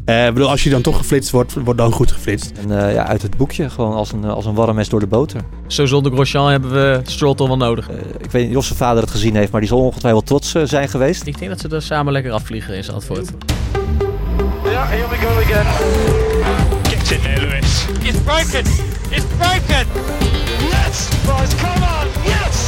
bedoel, als je dan toch geflitst wordt dan goed geflitst. En uit het boekje, gewoon als een warm mes door de boter. Zo zonder Grosjean hebben we Stroll toch wel nodig. Ik weet niet of zijn vader het gezien heeft, maar die zal ongetwijfeld trots zijn geweest. Ik denk dat ze er samen lekker afvliegen in Zandvoort. Yeah, here we go again. Get in there, Lewis. It's broken! It's broken! Yes! Boys, come on! Yes!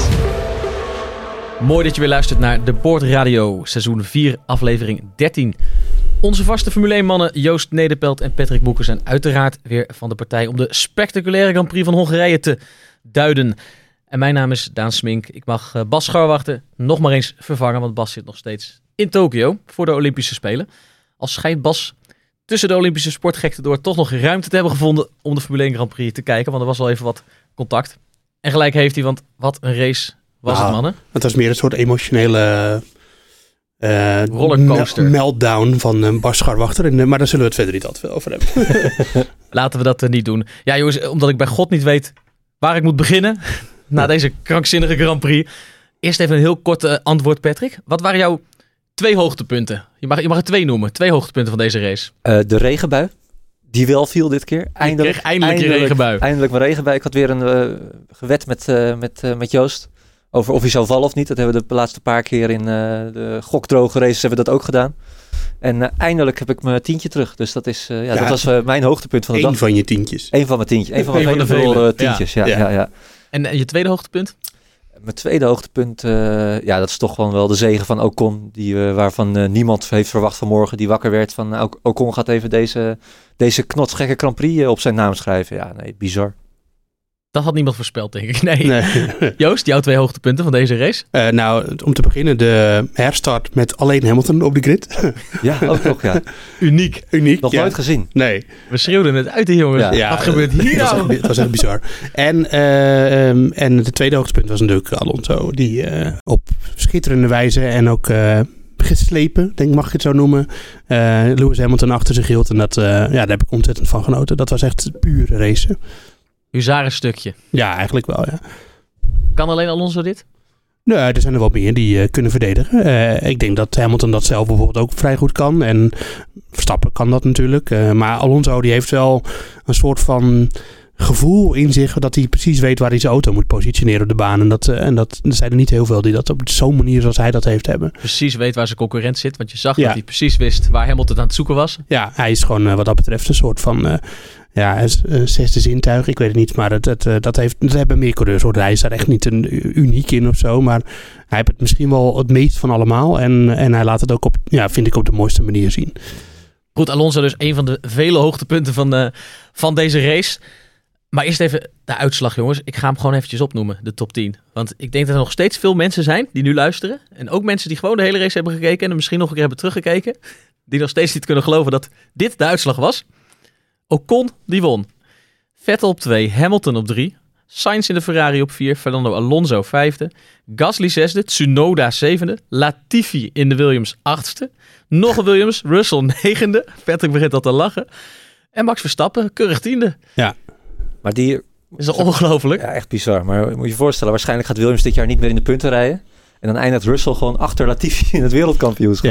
Mooi dat je weer luistert naar de Board Radio, seizoen 4, aflevering 13. Onze vaste Formule 1-mannen Joost Nederpelt en Patrick Boeker zijn uiteraard weer van de partij om de spectaculaire Grand Prix van Hongarije te duiden. En mijn naam is Daan Smink. Ik mag Bas Scharwachter nog maar eens vervangen, want Bas zit nog steeds in Tokio voor de Olympische Spelen. Al schijnt Bas tussen de Olympische sportgekten door toch nog ruimte te hebben gevonden om de Formule 1 Grand Prix te kijken, want er was al even wat contact. En gelijk heeft hij, want wat een race was het, mannen. Het was meer een soort emotionele rollercoaster. Meltdown van Bas Scharwachter. Maar daar zullen we het verder niet altijd veel over hebben. Laten we dat niet doen. Ja jongens, omdat ik bij God niet weet waar ik moet beginnen na deze krankzinnige Grand Prix. Eerst even een heel kort antwoord, Patrick. Wat waren jouw 2 hoogtepunten? Je mag er 2 noemen. 2 hoogtepunten van deze race. De regenbui. Die wel viel dit keer. Eindelijk je regenbui. Eindelijk mijn regenbui. Ik had weer een gewed met Joost. Over of hij zou vallen of niet. Dat hebben we de laatste paar keer in de gokdroge races hebben we dat ook gedaan. En eindelijk heb ik mijn tientje terug. Dus dat is dat was mijn hoogtepunt van de dag. Eén van je tientjes. Eén van mijn tientjes. Eén van mijn vele tientjes. Ja. En je tweede hoogtepunt? Mijn tweede hoogtepunt, dat is toch gewoon wel de zege van Ocon. Waarvan niemand heeft verwacht vanmorgen. Die wakker werd van Ocon gaat even deze knotsgekke Grand Prix op zijn naam schrijven. Ja, nee, bizar. Dat had niemand voorspeld, denk ik. Nee. Joost, jouw 2 hoogtepunten van deze race? Om te beginnen de herstart met alleen Hamilton op de grid. Ja, ook nog, ja. Uniek. Nog nooit gezien. Nee. We schreeuwden het uit, jongens. Ja. Wat gebeurt hier nou? Het was echt bizar. En de tweede hoogtepunt was natuurlijk Alonso. Die op schitterende wijze en ook geslepen, mag ik het zo noemen. Lewis Hamilton achter zich hield. En daar heb ik ontzettend van genoten. Dat was echt pure racen. Huzarenstukje. Ja, eigenlijk wel, ja. Kan alleen Alonso dit? Nee, er zijn er wel meer die kunnen verdedigen. Ik denk dat Hamilton dat zelf bijvoorbeeld ook vrij goed kan. En Verstappen kan dat natuurlijk. Maar Alonso die heeft wel een soort van gevoel in zich dat hij precies weet waar hij zijn auto moet positioneren op de baan. En er zijn er niet heel veel die dat op zo'n manier zoals hij dat heeft hebben. Precies weet waar zijn concurrent zit. Want je zag dat hij precies wist waar Hamilton aan het zoeken was. Ja, hij is gewoon wat dat betreft een soort van zesde zintuig. Ik weet het niet, maar dat hebben meer coureurs. Hij is daar echt niet uniek in of zo. Maar hij heeft het misschien wel het meest van allemaal. En hij laat het ook vind ik op de mooiste manier zien. Goed, Alonso dus een van de vele hoogtepunten van deze race. Maar eerst even de uitslag, jongens. Ik ga hem gewoon eventjes opnoemen, de top 10. Want ik denk dat er nog steeds veel mensen zijn die nu luisteren. En ook mensen die gewoon de hele race hebben gekeken en misschien nog een keer hebben teruggekeken. Die nog steeds niet kunnen geloven dat dit de uitslag was. Ocon, die won. Vettel op 2, Hamilton op 3. Sainz in de Ferrari op 4, Fernando Alonso 5e. Gasly 6e, Tsunoda 7e. Latifi in de Williams 8e. Nog een Williams, Russell 9e. Patrick begint al te lachen. En Max Verstappen, keurig 10e. Ja. Maar die is toch ongelooflijk? Ja, echt bizar. Maar moet je je voorstellen, waarschijnlijk gaat Williams dit jaar niet meer in de punten rijden. En dan eindigt Russell gewoon achter Latifi in het wereldkampioenschap.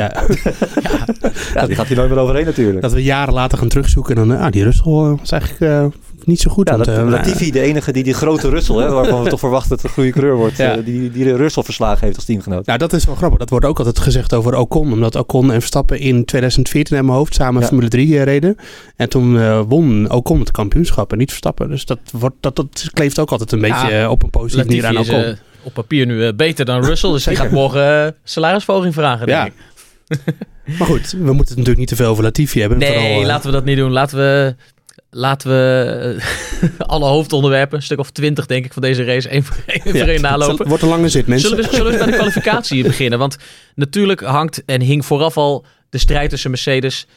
Ja, die gaat hier nooit meer overheen natuurlijk. Dat we jaren later gaan terugzoeken en dan, die Russell is eigenlijk niet zo goed. Ja, Latifi, de enige die grote Russell, waarvan we toch verwachten dat het een goede coureur wordt, die Russell verslagen heeft als teamgenoot. Nou, dat is wel grappig. Dat wordt ook altijd gezegd over Ocon. Omdat Ocon en Verstappen in 2014 in mijn hoofd samen Formule 3 reden. En toen won Ocon het kampioenschap en niet Verstappen. Dus dat kleeft ook altijd een beetje op een positieve manier aan Ocon. Op papier nu beter dan Russell. Dus die gaat morgen salarisverhoging vragen, denk ik. Maar goed, we moeten het natuurlijk niet te veel over Latifi hebben. Nee, vooral, laten we dat niet doen. Laten we alle hoofdonderwerpen, een stuk of 20 denk ik van deze race, één voor één nalopen. Het wordt een lange zit, mensen. Zullen we bij de kwalificatie beginnen? Want natuurlijk hing vooraf al de strijd tussen Mercedes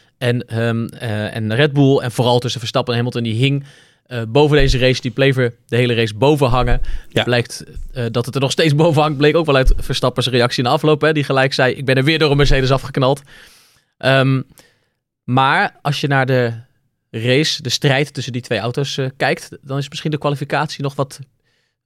en Red Bull. En vooral tussen Verstappen en Hamilton. Die hing boven deze race. Die bleef er de hele race boven hangen. Ja. Blijkt dat het er nog steeds boven hangt. Bleek ook wel uit Verstappens reactie in de afloop. Hè, die gelijk zei, ik ben er weer door een Mercedes afgeknald. Maar als je naar de race, de strijd tussen die twee auto's kijkt, dan is misschien de kwalificatie nog wat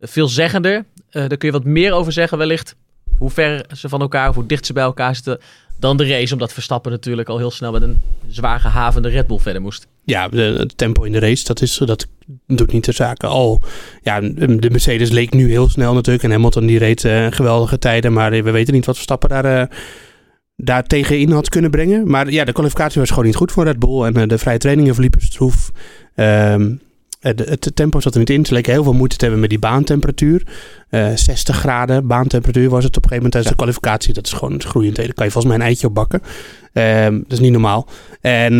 veelzeggender. Daar kun je wat meer over zeggen wellicht. Hoe ver ze van elkaar, of hoe dicht ze bij elkaar zitten dan de race. Omdat Verstappen natuurlijk al heel snel met een zwaar gehavende Red Bull verder moest. Ja, het tempo in de race, dat doet niet de zaken. De Mercedes leek nu heel snel natuurlijk. En Hamilton die reed geweldige tijden. Maar we weten niet wat Verstappen daar tegenin had kunnen brengen. Maar ja, de kwalificatie was gewoon niet goed voor Red Bull. En de vrije trainingen verliepen stroef. Het tempo zat er niet in. Ze leken heel veel moeite te hebben met die baantemperatuur. 60 graden baantemperatuur was het op een gegeven moment tijdens de kwalificatie. Dat is gewoon groeiend. Daar kan je volgens mij een eitje op bakken. Dat is niet normaal. En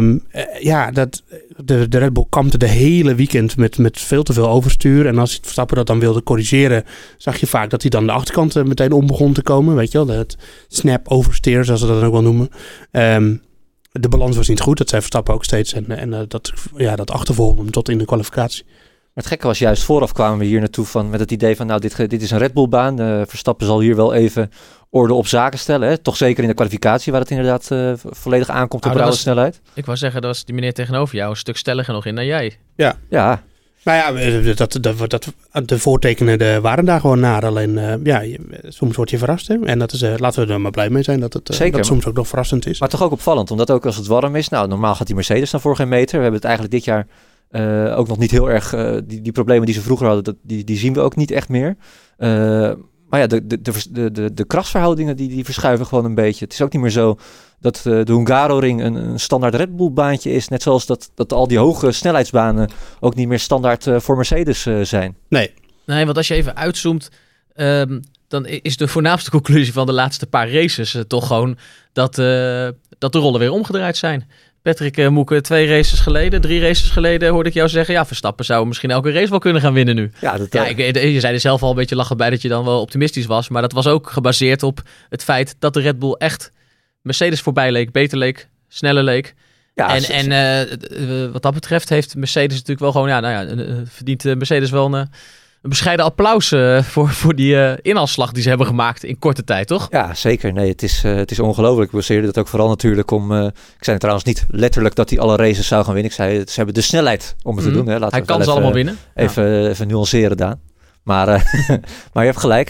de Red Bull kampte de hele weekend met veel te veel overstuur. En als Verstappen dat dan wilde corrigeren, zag je vaak dat hij dan de achterkant meteen om begon te komen. Weet je wel, het snap oversteer, zoals ze dat dan ook wel noemen. De balans was niet goed, dat zei Verstappen ook steeds. En dat achtervolgde hem tot in de kwalificatie. Maar het gekke was juist, vooraf kwamen we hier naartoe met het idee van, dit is een Red Bull baan. Verstappen zal hier wel even orde op zaken stellen. Hè? Toch zeker in de kwalificatie, waar het inderdaad volledig aankomt op rauwe snelheid. Ik wou zeggen, dat was die meneer tegenover jou een stuk stelliger nog in dan jij. Ja. Nou ja, de voortekenen waren daar gewoon naar. Alleen, soms word je verrast. Hè? En dat is, laten we er maar blij mee zijn dat het soms ook nog verrassend is. Maar toch ook opvallend, omdat ook als het warm is. Nou, normaal gaat die Mercedes dan voor geen meter. We hebben het eigenlijk dit jaar ook nog niet heel erg... Die problemen die ze vroeger hadden, die zien we ook niet echt meer. Maar ja, de krachtsverhoudingen die verschuiven gewoon een beetje. Het is ook niet meer zo dat de Hungaroring een standaard Red Bull baantje is. Net zoals dat al die hoge snelheidsbanen ook niet meer standaard voor Mercedes zijn. Nee, want als je even uitzoomt, dan is de voornaamste conclusie van de laatste paar races toch gewoon dat de rollen weer omgedraaid zijn. Patrick Moeke, 3 races geleden hoorde ik jou zeggen, ja, Verstappen zou misschien elke race wel kunnen gaan winnen nu. Je zei er zelf al een beetje lachen bij dat je dan wel optimistisch was, maar dat was ook gebaseerd op het feit dat de Red Bull echt Mercedes voorbij leek, beter leek, sneller leek. Ja, wat dat betreft heeft Mercedes natuurlijk wel gewoon, verdient Mercedes wel een bescheiden applaus voor die inhaalslag die ze hebben gemaakt in korte tijd, toch? Ja, zeker. Nee, het is ongelooflijk. We baseerden dat ook vooral natuurlijk om... ik zei trouwens niet letterlijk dat hij alle races zou gaan winnen. Ik zei, ze hebben de snelheid om het te doen. Hè. Hij kan ze allemaal winnen. Even nuanceren, Daan. Maar je hebt gelijk.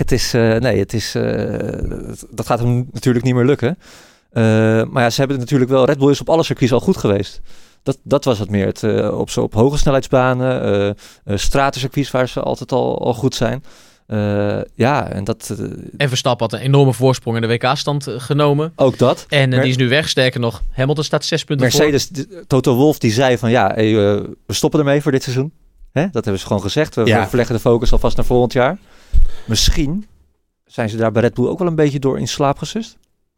Dat gaat hem natuurlijk niet meer lukken. Maar ja, ze hebben het natuurlijk wel... Red Bull is op alle circuits al goed geweest. Dat was het meer. Op hoge snelheidsbanen, stratencircuits waar ze altijd al goed zijn. En Verstappen had een enorme voorsprong in de WK-stand genomen. Ook dat. En die is nu weg. Sterker nog, Hamilton staat 6 punten Mercedes, voor. Toto Wolff die zei van we stoppen ermee voor dit seizoen. Hè? Dat hebben ze gewoon gezegd. We verleggen de focus alvast naar volgend jaar. Misschien zijn ze daar bij Red Bull ook wel een beetje door in slaap gesust.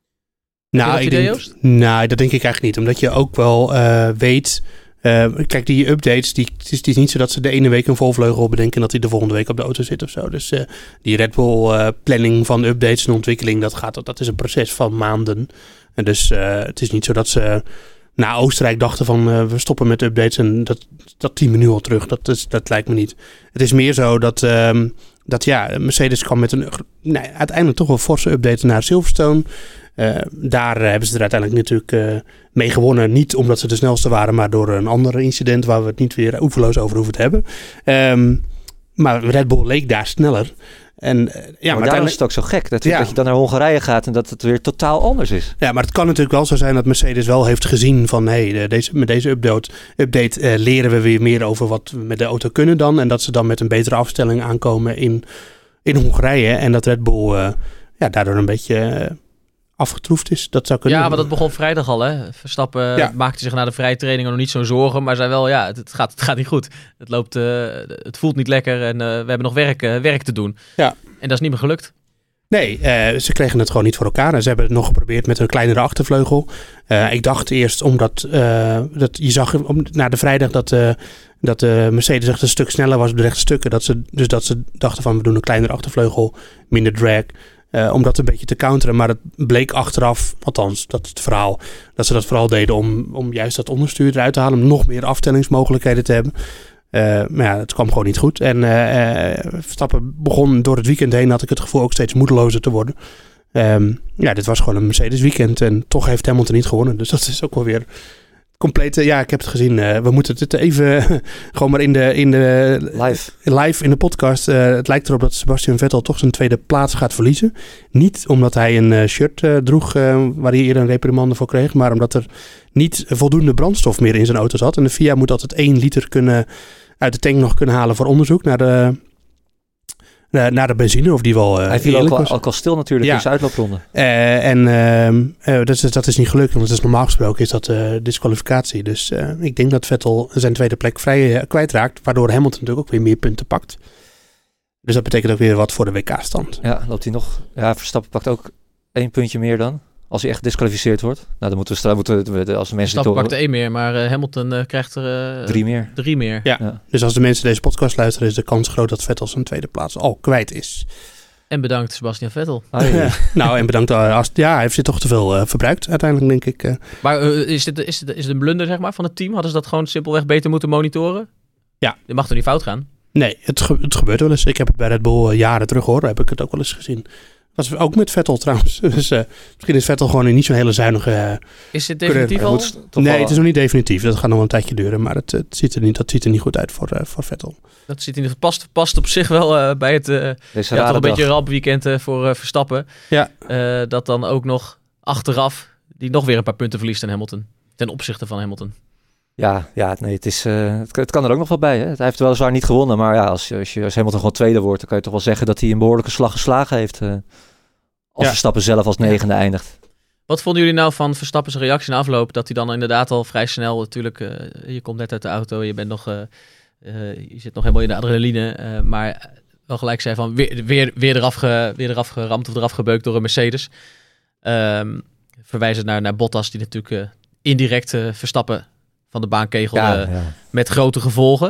Dat denk ik eigenlijk niet. Omdat je ook wel weet... kijk, die updates, het is niet zo dat ze de ene week een volvleugel bedenken en dat hij de volgende week op de auto zit of zo. Dus die Red Bull planning van updates en ontwikkeling, dat is een proces van maanden. En dus het is niet zo dat ze na Oostenrijk dachten van we stoppen met updates en dat zien we nu al terug. Dat lijkt me niet. Het is meer zo dat Mercedes kwam met uiteindelijk toch wel forse update naar Silverstone. Daar hebben ze er uiteindelijk natuurlijk mee gewonnen. Niet omdat ze de snelste waren, maar door een ander incident waar we het niet weer oeverloos over hoeven te hebben. Maar Red Bull leek daar sneller. Maar daarom is het ook zo gek dat je dan naar Hongarije gaat en dat het weer totaal anders is. Ja, maar het kan natuurlijk wel zo zijn dat Mercedes wel heeft gezien van met deze update leren we weer meer over wat we met de auto kunnen dan. En dat ze dan met een betere afstelling aankomen in Hongarije. En dat Red Bull daardoor een beetje afgetroefd is. Dat zou kunnen. Ja, maar dat begon vrijdag al. Hè? Verstappen maakte zich na de vrije trainingen nog niet zo'n zorgen. Maar zei wel, het gaat niet goed. Het voelt niet lekker en we hebben nog werk te doen. Ja. En dat is niet meer gelukt. Nee, ze kregen het gewoon niet voor elkaar. En ze hebben het nog geprobeerd met een kleinere achtervleugel. Ik dacht eerst, omdat je zag na de vrijdag dat Mercedes echt een stuk sneller was op de rechte stukken. Dat ze dachten van we doen een kleinere achtervleugel, minder drag. Om dat een beetje te counteren. Maar het bleek achteraf, althans dat is het verhaal, dat ze dat vooral deden om juist dat onderstuur eruit te halen. Om nog meer afstellingsmogelijkheden te hebben. Maar het kwam gewoon niet goed. En Verstappen begon door het weekend heen, had ik het gevoel, ook steeds moedelozer te worden. Dit was gewoon een Mercedes weekend. En toch heeft Hamilton niet gewonnen. Dus dat is ook wel weer Complete, ja, ik heb het gezien. We moeten het even gewoon maar in de live in de podcast. Het lijkt erop dat Sebastian Vettel toch zijn tweede plaats gaat verliezen. Niet omdat hij een shirt droeg waar hij eerder een reprimande voor kreeg, maar omdat er niet voldoende brandstof meer in zijn auto zat. En de FIA moet altijd 1 liter uit de tank nog kunnen halen voor onderzoek naar de benzine, of die wel hij viel ook al stil natuurlijk in zijn uitloopronde. Dat is niet gelukt, want het is normaal gesproken is dat disqualificatie. Dus ik denk dat Vettel zijn tweede plek vrij kwijtraakt, waardoor Hamilton natuurlijk ook weer meer punten pakt. Dus dat betekent ook weer wat voor de WK-stand. Ja, loopt hij nog. Ja, Verstappen pakt ook 1 puntje meer dan. Als hij echt gedisqualificeerd wordt. Nou, dan moeten we als de mensen... Verstappen pakt 1 meer, maar Hamilton krijgt er 3 meer. 3 meer. Ja. Dus als de mensen deze podcast luisteren, is de kans groot dat Vettel zijn tweede plaats al kwijt is. En bedankt Sebastian Vettel. Nou, en bedankt. Hij heeft zich toch te veel verbruikt uiteindelijk, denk ik. Maar is het een blunder, zeg maar, van het team? Hadden ze dat gewoon simpelweg beter moeten monitoren? Ja. Dit mag toch niet fout gaan? Nee, het gebeurt wel eens. Ik heb het bij Red Bull jaren terug, hoor. Heb ik het ook wel eens gezien. Dat was ook met Vettel trouwens. Dus misschien is Vettel gewoon in niet zo'n hele zuinige... Is het definitief al? Nee, het is nog niet definitief. Dat gaat nog wel een tijdje duren. Maar dat ziet er niet goed uit voor Vettel. Dat ziet er past op zich wel bij het toch een beetje een rampweekend voor Verstappen. Ja. Dat dan ook nog achteraf die nog weer een paar punten verliest aan Hamilton. Ten opzichte van Hamilton. Ja, nee, het kan er ook nog wel bij. Hè? Hij heeft weliswaar niet gewonnen, maar ja, als Hamilton gewoon tweede wordt, dan kan je toch wel zeggen dat hij een behoorlijke slag geslagen heeft. Als Verstappen zelf als 9e eindigt. Wat vonden jullie nou van Verstappen's reactie na afloop? Dat hij dan inderdaad al vrij snel, natuurlijk, je komt net uit de auto, je bent nog, je zit nog helemaal in de adrenaline, maar wel gelijk zei van weer eraf geramd of eraf gebeukt door een Mercedes. Verwijzend naar Bottas, die natuurlijk indirect Verstappen van de baan kegelde met grote gevolgen.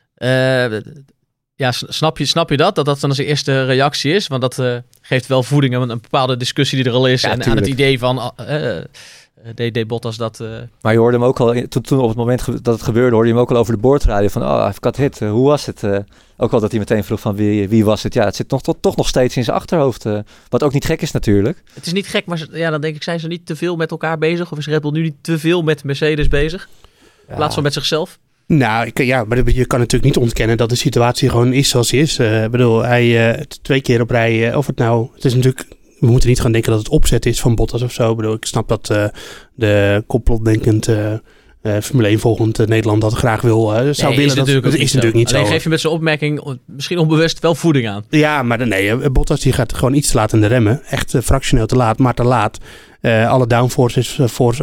Snap je dat dat dan zijn eerste reactie is? Want dat geeft wel voeding aan een bepaalde discussie die er al is. En aan het idee van deed Bottas dat... Maar je hoorde hem ook al, toen op het moment dat het gebeurde, hoorde je hem ook al over de boordradio van, I've got hit, hoe was het? Ook al dat hij meteen vroeg van wie was het? Ja, het zit toch nog steeds in zijn achterhoofd. Wat ook niet gek is natuurlijk. Het is niet gek, maar dan denk ik, zijn ze niet te veel met elkaar bezig? Of is Red Bull nu niet te veel met Mercedes bezig? In plaats van met zichzelf? Nou, maar je kan natuurlijk niet ontkennen dat de situatie gewoon is zoals die is. Ik bedoel, hij 2 keer op rij, het is natuurlijk, we moeten niet gaan denken dat het opzet is van Bottas of zo. Ik bedoel, ik snap dat de complotdenkend Formule 1 volgend Nederland dat graag willen. Dat is natuurlijk niet zo. Alleen geef je met zijn opmerking misschien onbewust wel voeding aan. Ja, maar Bottas die gaat gewoon iets te laat in de remmen. Echt fractioneel te laat, maar te laat. Alle downforce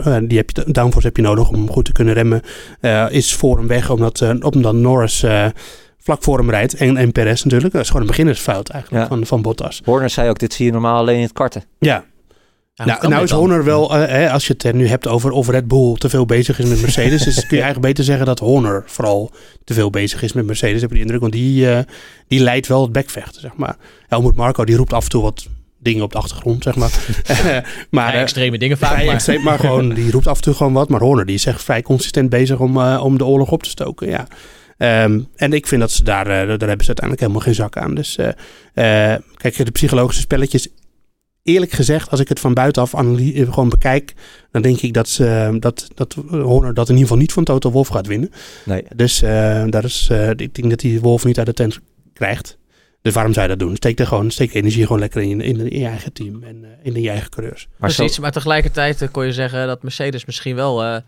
heb je nodig om goed te kunnen remmen. Is voor hem weg, omdat Norris vlak voor hem rijdt. En Perez natuurlijk. Dat is gewoon een beginnersfout eigenlijk van Bottas. Horner zei ook, dit zie je normaal alleen in het karten. Ja. Nou is Horner wel, als je het nu hebt over of Red Bull te veel bezig is met Mercedes, kun je eigenlijk beter zeggen dat Horner vooral te veel bezig is met Mercedes, heb je de indruk. Want die leidt wel het bekvechten, zeg maar. Helmut Marko, die roept af en toe wat dingen op de achtergrond, zeg maar. Maar extreme dingen vaak. Maar gewoon, die roept af en toe gewoon wat. Maar Horner, die is echt vrij consistent bezig om de oorlog op te stoken, ja. En ik vind dat ze daar hebben ze uiteindelijk helemaal geen zak aan. Dus kijk, de psychologische spelletjes, eerlijk gezegd, als ik het van buitenaf gewoon bekijk, dan denk ik dat Horner dat in ieder geval niet van Toto Wolff gaat winnen. Nee. Dus ik denk dat hij Wolff niet uit de tent krijgt. Dus waarom zou je dat doen? Steek energie gewoon lekker in je eigen team en in je eigen coureurs. Maar tegelijkertijd kon je zeggen dat Mercedes misschien wel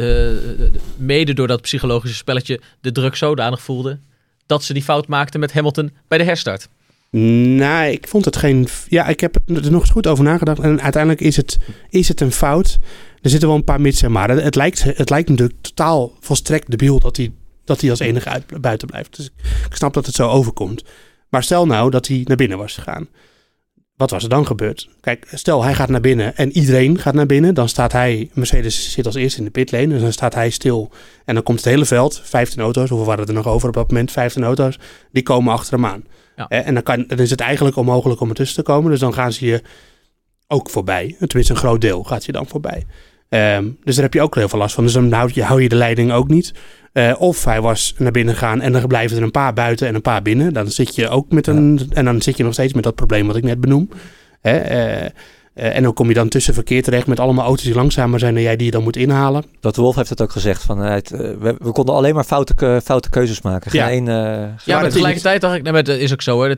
mede door dat psychologische spelletje de druk zodanig voelde dat ze die fout maakten met Hamilton bij de herstart. Nee, ik vond het geen... Ja, ik heb er nog eens goed over nagedacht. En uiteindelijk is het een fout. Er zitten wel een paar mits en maar. Het lijkt natuurlijk totaal volstrekt debiel dat hij als enige buiten blijft. Dus ik snap dat het zo overkomt. Maar stel nou dat hij naar binnen was gegaan. Wat was er dan gebeurd? Kijk, stel hij gaat naar binnen en iedereen gaat naar binnen. Dan staat hij, Mercedes zit als eerste in de pitlane. Dus dan staat hij stil. En dan komt het hele veld, 15 auto's. Hoeveel waren er nog over op dat moment? 15 auto's. Die komen achter hem aan. Ja. En dan is het eigenlijk onmogelijk om ertussen te komen. Dus dan gaan ze je ook voorbij. Tenminste, een groot deel gaat je dan voorbij. Dus daar heb je ook heel veel last van. Dus dan hou je de leiding ook niet. Of hij was naar binnen gegaan en dan blijven er een paar buiten en een paar binnen. Dan zit je ook en dan zit je nog steeds met dat probleem wat ik net benoem. En dan kom je dan tussen verkeer terecht met allemaal auto's die langzamer zijn dan jij die je dan moet inhalen. Toto Wolff heeft het ook gezegd. We konden alleen maar foute keuzes maken. Geen maar tegelijkertijd dacht ik, nee, maar het is ook zo hoor.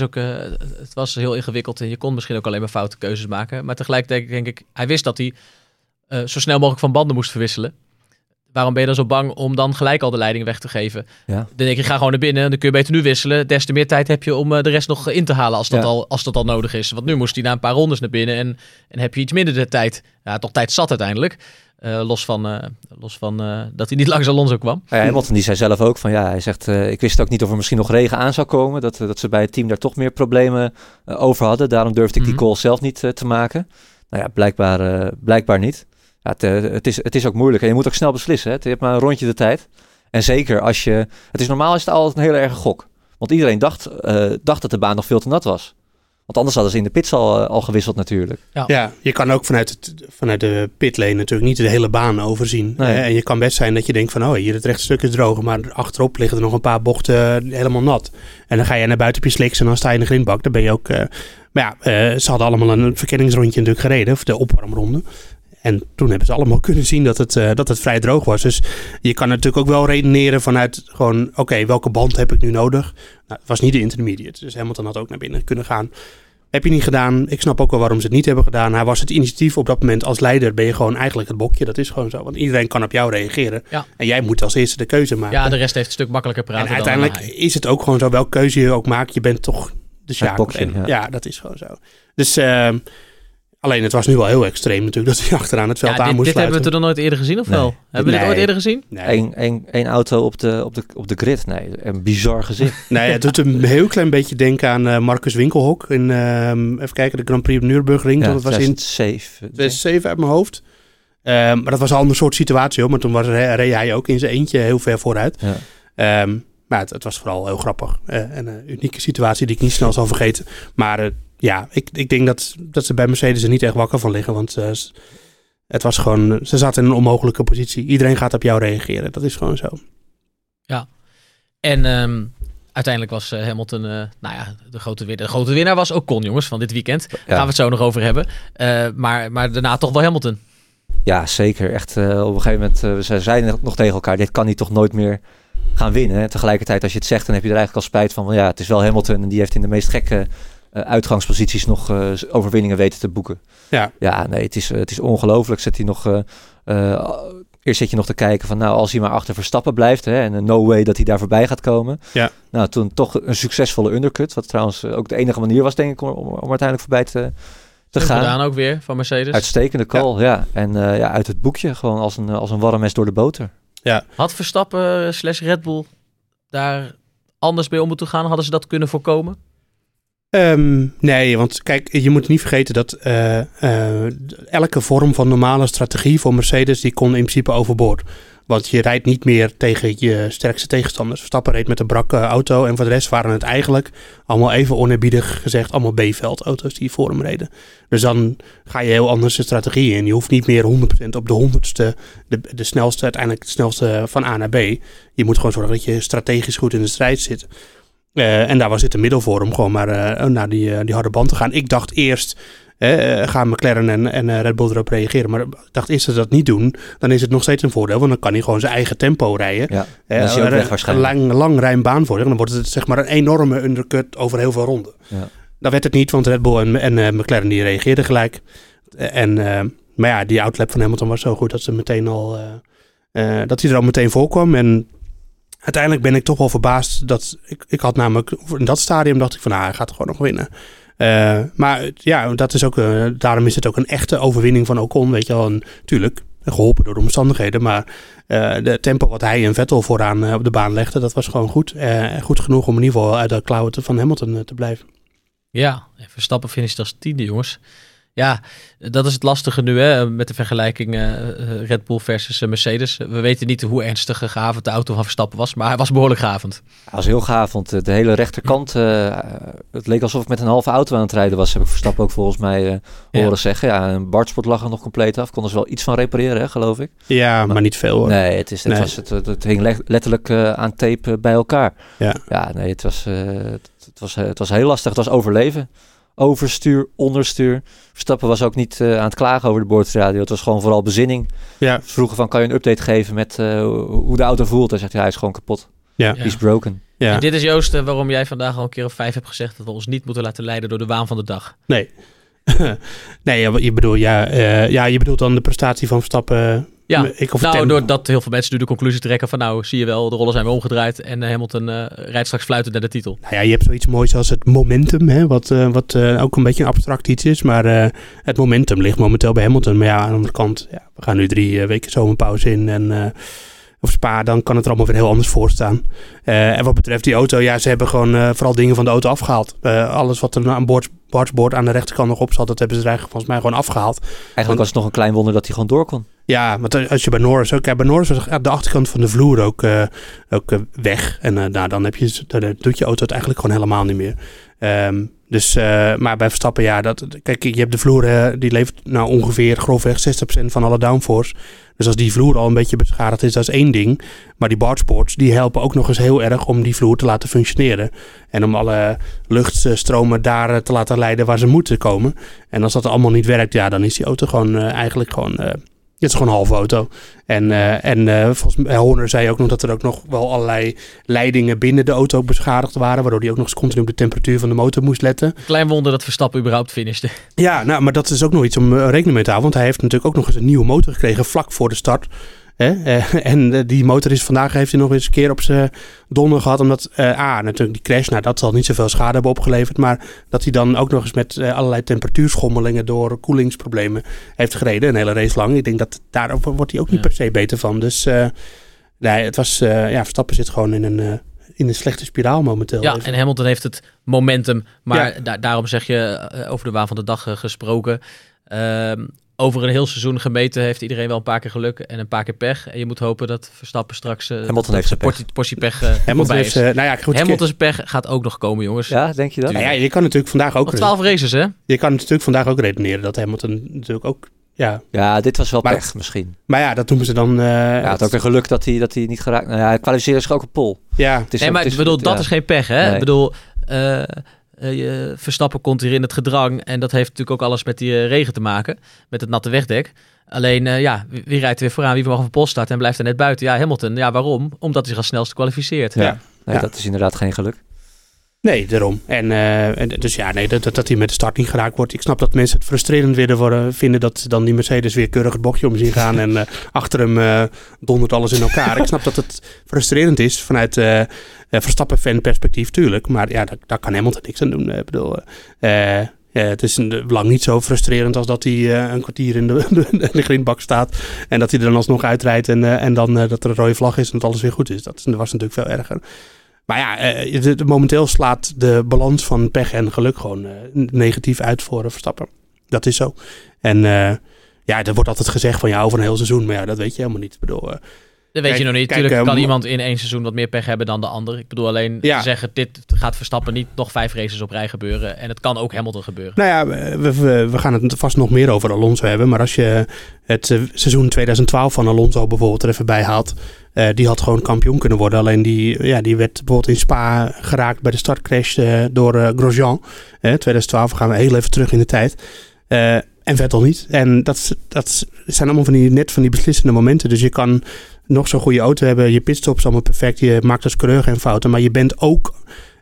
Het was heel ingewikkeld en je kon misschien ook alleen maar foute keuzes maken. Maar tegelijkertijd denk ik, hij wist dat hij zo snel mogelijk van banden moest verwisselen. Waarom ben je dan zo bang om dan gelijk al de leiding weg te geven? Ja. Dan denk je, ga gewoon naar binnen. Dan kun je beter nu wisselen. Des te meer tijd heb je om de rest nog in te halen als dat al nodig is. Want nu moest hij na een paar rondes naar binnen en heb je iets minder de tijd. Ja, toch tijd zat uiteindelijk. Los van dat hij niet langs Alonso kwam. Ja, Hamilton die zei zelf ook van hij zegt, ik wist ook niet of er misschien nog regen aan zou komen. Dat ze bij het team daar toch meer problemen over hadden. Daarom durfde ik die call zelf niet te maken. Nou ja, blijkbaar niet. Ja, het is ook moeilijk en je moet ook snel beslissen. Hè? Je hebt maar een rondje de tijd. En zeker als je... Normaal is het altijd een hele erge gok. Want iedereen dacht dat de baan nog veel te nat was. Want anders hadden ze in de pits al gewisseld natuurlijk. Ja, je kan ook vanuit de pitlane natuurlijk niet de hele baan overzien. Nee. En je kan best zijn dat je denkt van... hier het rechte stuk is droog. Maar achterop liggen er nog een paar bochten helemaal nat. En dan ga je naar buiten op je slicks en dan sta je in de grindbak. Dan ben je ook... ze hadden allemaal een verkenningsrondje natuurlijk gereden. Of de opwarmronde. En toen hebben ze allemaal kunnen zien dat het vrij droog was. Dus je kan natuurlijk ook wel redeneren vanuit gewoon... Oké, welke band heb ik nu nodig? Nou, het was niet de intermediate. Dus Hamilton had ook naar binnen kunnen gaan. Heb je niet gedaan. Ik snap ook wel waarom ze het niet hebben gedaan. Hij was het initiatief op dat moment. Als leider ben je gewoon eigenlijk het bokje. Dat is gewoon zo. Want iedereen kan op jou reageren. Ja. En jij moet als eerste de keuze maken. Ja, de rest heeft een stuk makkelijker praten. En uiteindelijk is het ook gewoon zo. Welke keuze je ook maakt. Je bent toch de sjaak. Ja, dat is gewoon zo. Dus... alleen het was nu wel heel extreem natuurlijk dat hij achteraan het veld aan moest sluiten. Dit hebben we toch nooit eerder gezien of wel? Hebben we dit ooit eerder gezien? Nee. Eén auto op de grid. Nee, een bizar gezicht. Nee, het doet een heel klein beetje denken aan Marcus Winkelhock. In, even kijken, de Grand Prix op Nürburgring. Ja, dat was in 2007 uit mijn hoofd. Maar dat was al een soort situatie hoor. Maar toen reed hij ook in zijn eentje heel ver vooruit. Ja. Maar het was vooral heel grappig. En een unieke situatie die ik niet snel zal vergeten. Maar... ik denk dat ze bij Mercedes er niet echt wakker van liggen. Want het was gewoon... Ze zaten in een onmogelijke positie. Iedereen gaat op jou reageren. Dat is gewoon zo. Ja. En uiteindelijk was Hamilton... de grote winnaar was Ocon, jongens, van dit weekend. Daar gaan we het zo nog over hebben. Maar daarna toch wel Hamilton. Ja, zeker. Echt op een gegeven moment... ze zeiden nog tegen elkaar... Dit kan hij toch nooit meer gaan winnen. En tegelijkertijd, als je het zegt... Dan heb je er eigenlijk al spijt van... het is wel Hamilton en die heeft in de meest gekke... uitgangsposities nog overwinningen weten te boeken. Ja, nee, het is ongelooflijk. Eerst zit je nog te kijken van als hij maar achter Verstappen blijft en no way dat hij daar voorbij gaat komen. Ja. Nou, toen toch een succesvolle undercut, wat trouwens ook de enige manier was denk ik om uiteindelijk voorbij te gaan. Gedaan ook weer van Mercedes. Uitstekende call, ja. En uit het boekje gewoon als een warm mes door de boter. Ja. Had Verstappen / Red Bull daar anders bij om moeten gaan? Hadden ze dat kunnen voorkomen? Nee, want kijk, je moet niet vergeten dat elke vorm van normale strategie voor Mercedes, die kon in principe overboord. Want je rijdt niet meer tegen je sterkste tegenstanders. Verstappen reed met een brakke auto en voor de rest waren het eigenlijk allemaal even oneerbiedig gezegd allemaal B-veldauto's die voor hem reden. Dus dan ga je heel anders de strategie in. Je hoeft niet meer 100% op de 100ste, de snelste, uiteindelijk het snelste van A naar B. Je moet gewoon zorgen dat je strategisch goed in de strijd zit. En daar was dit een middel voor om gewoon maar naar die harde band te gaan. Ik dacht eerst, gaan McLaren en Red Bull erop reageren. Maar ik dacht eerst dat ze dat niet doen. Dan is het nog steeds een voordeel. Want dan kan hij gewoon zijn eigen tempo rijden. Ja, dan is hij ook weg waarschijnlijk. Een lang rijmbaan voor zich. Dan wordt het zeg maar een enorme undercut over heel veel ronden. Ja. Dat werd het niet, want Red Bull en McLaren die reageerden gelijk. Maar ja, die outlap van Hamilton was zo goed dat ze meteen al... dat hij er al meteen voorkwam. En uiteindelijk ben ik toch wel verbaasd dat... Ik had namelijk... In dat stadium dacht ik van... hij gaat gewoon nog winnen. Maar ja, dat is ook, daarom is het ook een echte overwinning van Ocon. Weet je wel, natuurlijk geholpen door de omstandigheden. Maar de tempo wat hij en Vettel vooraan op de baan legden, dat was gewoon goed. Goed genoeg om in ieder geval uit de klauwen van Hamilton te blijven. Ja, Verstappen finisht als 10e, jongens. Ja, dat is het lastige nu hè, met de vergelijking Red Bull versus Mercedes. We weten niet hoe ernstig gehavend de auto van Verstappen was, maar hij was behoorlijk gehavend. Hij was heel gehavend. De hele rechterkant, het leek alsof ik met een halve auto aan het rijden was, heb ik Verstappen ook volgens mij horen zeggen. Ja, een Bartsport lag er nog compleet af. Konden ze wel iets van repareren, hè, geloof ik. Ja, maar niet veel hoor. Nee, het hing letterlijk aan tape bij elkaar. Ja, nee, het was heel lastig. Het was overleven. overstuur, onderstuur. Verstappen was ook niet aan het klagen over de boordradio. Het was gewoon vooral bezinning. Ja. Vroegen van, kan je een update geven met hoe de auto voelt? Dan zegt hij is gewoon kapot. Ja. He's broken. Ja. En dit is Joost waarom jij vandaag al een keer of 5 hebt gezegd dat we ons niet moeten laten leiden door de waan van de dag. Nee. Nee, je bedoelt dan de prestatie van Verstappen. Ja, Nou, doordat heel veel mensen nu de conclusie trekken van nou, zie je wel, de rollen zijn weer omgedraaid en Hamilton rijdt straks fluitend naar de titel. Nou ja, je hebt zoiets moois als het momentum, hè, wat ook een beetje een abstract iets is. Maar het momentum ligt momenteel bij Hamilton. Maar ja, aan de andere kant, we gaan nu 3 weken zomerpauze in en... of Spa, dan kan het er allemaal weer heel anders voor staan. En wat betreft die auto, ze hebben gewoon vooral dingen van de auto afgehaald. Alles wat er aan boardboard aan de rechterkant nog op zat, dat hebben ze er eigenlijk volgens mij gewoon afgehaald. Eigenlijk was het nog een klein wonder dat hij gewoon door kon. Ja, maar als je bij Norris ook... bij Norris was de achterkant van de vloer ook weg. En dan doet je auto het eigenlijk gewoon helemaal niet meer. Maar bij Verstappen, kijk, je hebt de vloer, die levert nou ongeveer grofweg 60% van alle downforce. Dus als die vloer al een beetje beschadigd is, dat is één ding. Maar die boardsports, die helpen ook nog eens heel erg om die vloer te laten functioneren. En om alle luchtstromen daar te laten leiden waar ze moeten komen. En als dat allemaal niet werkt, dan is die auto gewoon eigenlijk gewoon... het is gewoon een halve auto. En volgens mij, Horner zei ook nog dat er ook nog wel allerlei leidingen binnen de auto beschadigd waren. Waardoor hij ook nog eens continu op de temperatuur van de motor moest letten. Klein wonder dat Verstappen überhaupt finishte. Ja, maar dat is ook nog iets om rekening mee te houden. Want hij heeft natuurlijk ook nog eens een nieuwe motor gekregen vlak voor de start. En die motor vandaag heeft hij nog eens een keer op zijn donder gehad. Omdat natuurlijk die crash, dat zal niet zoveel schade hebben opgeleverd. Maar dat hij dan ook nog eens met allerlei temperatuurschommelingen door koelingsproblemen heeft gereden. Een hele race lang. Ik denk dat daar wordt hij ook niet per se beter van. Dus het was, Verstappen zit gewoon in een slechte spiraal momenteel. Ja, en Hamilton heeft het momentum. Maar daarom zeg je over de waan van de dag gesproken... over een heel seizoen gemeten heeft iedereen wel een paar keer geluk en een paar keer pech. En je moet hopen dat Verstappen straks Hamilton heeft zijn pech. Portie pech Hamilton heeft Hamilton's pech gaat ook nog komen, jongens. Ja, denk je dat? Nou ja, je kan natuurlijk vandaag ook... Nog 12 races, hè? Je kan natuurlijk vandaag ook redeneren dat Hamilton natuurlijk ook... Ja, dit was wel pech misschien. Maar dat noemen ze dan... het had ook weer geluk dat hij niet geraakt... Nou ja, hij kwalificeerde zich ook op pole. Ja. Dat is geen pech, hè? Nee. Ik bedoel... Verstappen komt hier in het gedrang en dat heeft natuurlijk ook alles met die regen te maken, met het natte wegdek. Alleen, wie rijdt er weer vooraan, wie mag van post starten en blijft er net buiten? Ja, Hamilton. Ja, waarom? Omdat hij zich als snelste kwalificeert. Dat is inderdaad geen geluk. Nee, daarom. Dat hij met de start niet geraakt wordt. Ik snap dat mensen het frustrerend vinden dat dan die Mercedes weer keurig het bochtje om zien gaan en achter hem dondert alles in elkaar. Ik snap dat het frustrerend is vanuit Verstappen-fan perspectief, tuurlijk. Maar daar kan Hamilton niks aan doen. Ik bedoel, het is lang niet zo frustrerend als dat hij een kwartier in de grindbak staat en dat hij er dan alsnog uitrijdt en dan dat er een rode vlag is en dat alles weer goed is. Dat was natuurlijk veel erger. Maar momenteel slaat de balans van pech en geluk gewoon negatief uit voor Verstappen. Dat is zo. En er wordt altijd gezegd van over een heel seizoen. Maar dat weet je helemaal niet. Ik bedoel, dat weet je nog niet. Natuurlijk kan iemand in 1 seizoen wat meer pech hebben dan de ander. Ik bedoel alleen te zeggen, dit gaat Verstappen niet nog 5 races op rij gebeuren. En het kan ook Hamilton gebeuren. Nou ja, we gaan het vast nog meer over Alonso hebben. Maar als je het seizoen 2012 van Alonso bijvoorbeeld er even bij haalt. Die had gewoon kampioen kunnen worden. Alleen die werd bijvoorbeeld in Spa geraakt bij de startcrash door Grosjean. 2012 gaan we heel even terug in de tijd. En Vettel niet. En dat zijn allemaal van die beslissende momenten. Dus je kan nog zo'n goede auto hebben. Je pitstop is allemaal perfect. Je maakt als coureur geen fouten. Maar je bent ook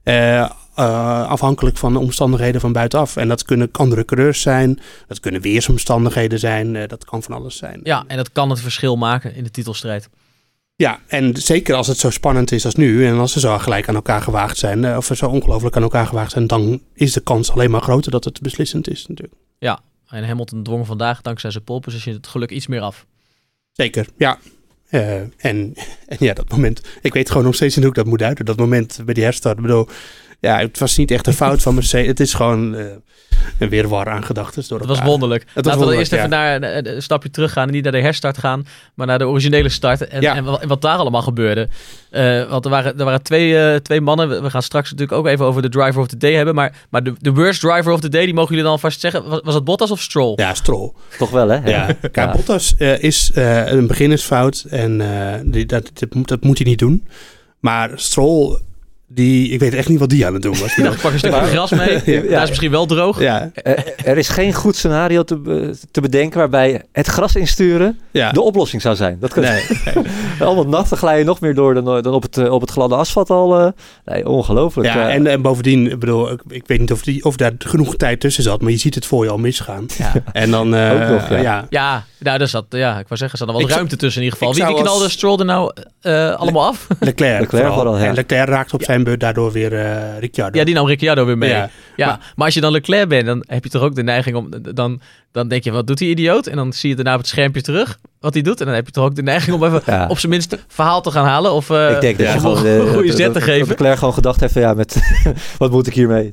afhankelijk van de omstandigheden van buitenaf. En dat kunnen andere coureurs zijn. Dat kunnen weersomstandigheden zijn. Dat kan van alles zijn. Ja, en dat kan het verschil maken in de titelstrijd. Ja, en zeker als het zo spannend is als nu. En als ze zo gelijk aan elkaar gewaagd zijn. Of zo ongelooflijk aan elkaar gewaagd zijn. Dan is de kans alleen maar groter dat het beslissend is natuurlijk. Ja, en Hamilton dwong vandaag dankzij zijn pole position het geluk iets meer af. Zeker, ja. En dat moment. Ik weet gewoon nog steeds niet hoe ik dat moet uiten. Dat moment bij die herstart. Ik bedoel, het was niet echt een fout van Mercedes. Het is gewoon een wirwar aan gedachten door elkaar. Het was wonderlijk. Laten we dan eerst even naar een stapje terug gaan. En niet naar de herstart gaan, maar naar de originele start. En wat daar allemaal gebeurde. Want er waren twee mannen. We gaan straks natuurlijk ook even over de driver of the day hebben. Maar de worst driver of the day, die mogen jullie dan alvast zeggen. Was het Bottas of Stroll? Ja, Stroll. Toch wel, hè? Ja. Bottas is een beginnersfout. En dat moet hij niet doen. Maar Stroll... ik weet echt niet wat die aan het doen was. Ik pak een stukje gras mee. Daar is misschien wel droog. Ja, Er is geen goed scenario te bedenken waarbij het gras insturen de oplossing zou zijn. Dat allemaal nat, dan glij je nog meer door dan op het gladde asfalt al. Nee, ongelooflijk. Ja, en bovendien, ik bedoel, ik weet niet of daar genoeg tijd tussen zat, maar je ziet het voor je al misgaan. Ja. En dan, ook nog, Ja, nou, daar zat, ik wou zeggen, er zat nog wel ruimte tussen in ieder geval. Wie zou knalde Stroll er nou allemaal af? Leclerc vooral, ja. En Leclerc raakt op zijn beurt daardoor weer Ricciardo. Ja, die nam Ricciardo weer mee. Ja. Maar als je dan Leclerc bent, dan heb je toch ook de neiging om... Dan denk je, wat doet die idioot? En dan zie je daarna op het schermpje terug wat hij doet. En dan heb je toch ook de neiging om even op zijn minst verhaal te gaan halen. Of ik denk dat je gewoon een goede zet te geven. Leclerc gewoon gedacht heeft van met wat moet ik hiermee?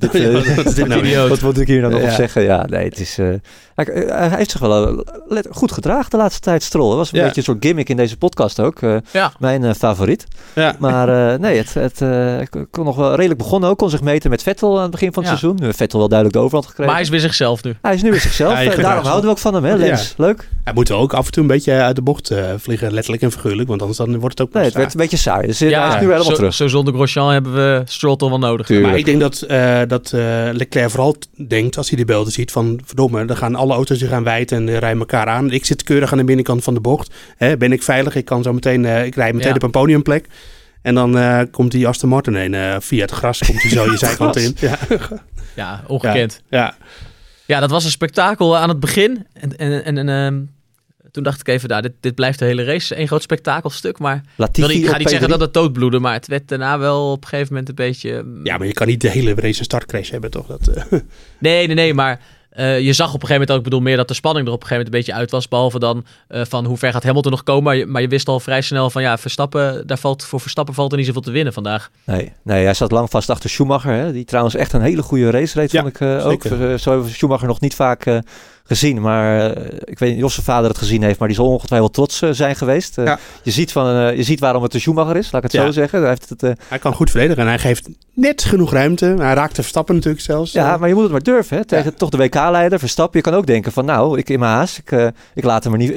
Wat moet ik hier nou nog op zeggen? Ja, nee, het is... hij heeft zich wel goed gedragen de laatste tijd, Stroll. Dat was een beetje een soort gimmick in deze podcast ook. Mijn favoriet. Ja. Maar nee, het kon nog wel redelijk begonnen ook. Kon zich meten met Vettel aan het begin van het seizoen. Nu heeft Vettel wel duidelijk de overhand gekregen. Maar hij is weer zichzelf nu. Hij is nu weer zichzelf. Daarom houden we ook van hem, hè, Lens. Ja. Leuk. Hij moet wel ook af en toe een beetje uit de bocht vliegen, letterlijk en figuurlijk. Want anders dan wordt het ook het werd een beetje saai. Dus hij is nu weer helemaal terug. Zo zonder Grosjean hebben we Stroll toch wel nodig. Tuurlijk. Maar ik denk dat Leclerc vooral denkt, als hij de beelden ziet, van verdomme, dan gaan alle auto's zich gaan wijten en rijden elkaar aan. Ik zit keurig aan de binnenkant van de bocht. Ben ik veilig? Ik kan zo meteen, ik rijd meteen op een podiumplek. En dan komt die Aston Martin heen. Via het gras komt hij zo je zijkant in. Ja, ongekend. Ja, dat was een spektakel aan het begin. En toen dacht ik even, dit blijft de hele race een groot spektakelstuk. Maar ik ga niet zeggen dat het doodbloedde, maar het werd daarna wel op een gegeven moment een beetje... Ja, maar je kan niet de hele race een startcrash hebben, toch? Nee, maar... je zag op een gegeven moment ook, ik bedoel meer dat de spanning er op een gegeven moment een beetje uit was. Behalve dan van hoe ver gaat Hamilton nog komen. Maar je wist al vrij snel van voor Verstappen valt er niet zoveel te winnen vandaag. Nee, hij zat lang vast achter Schumacher. Hè, die trouwens echt een hele goede race reed, vond ik ook. Zo hebben we Schumacher nog niet vaak gezien. Maar ik weet niet of zijn vader het gezien heeft, maar die zal ongetwijfeld trots zijn geweest. Je ziet waarom het de Schumacher is, laat ik het zo zeggen. Hij kan goed verdedigen en hij geeft net genoeg ruimte. Hij raakte Verstappen natuurlijk zelfs. Ja, maar je moet het maar durven. Hè? Tegen toch de WK-leider, Verstappen. Je kan ook denken van ik in mijn haast. Ik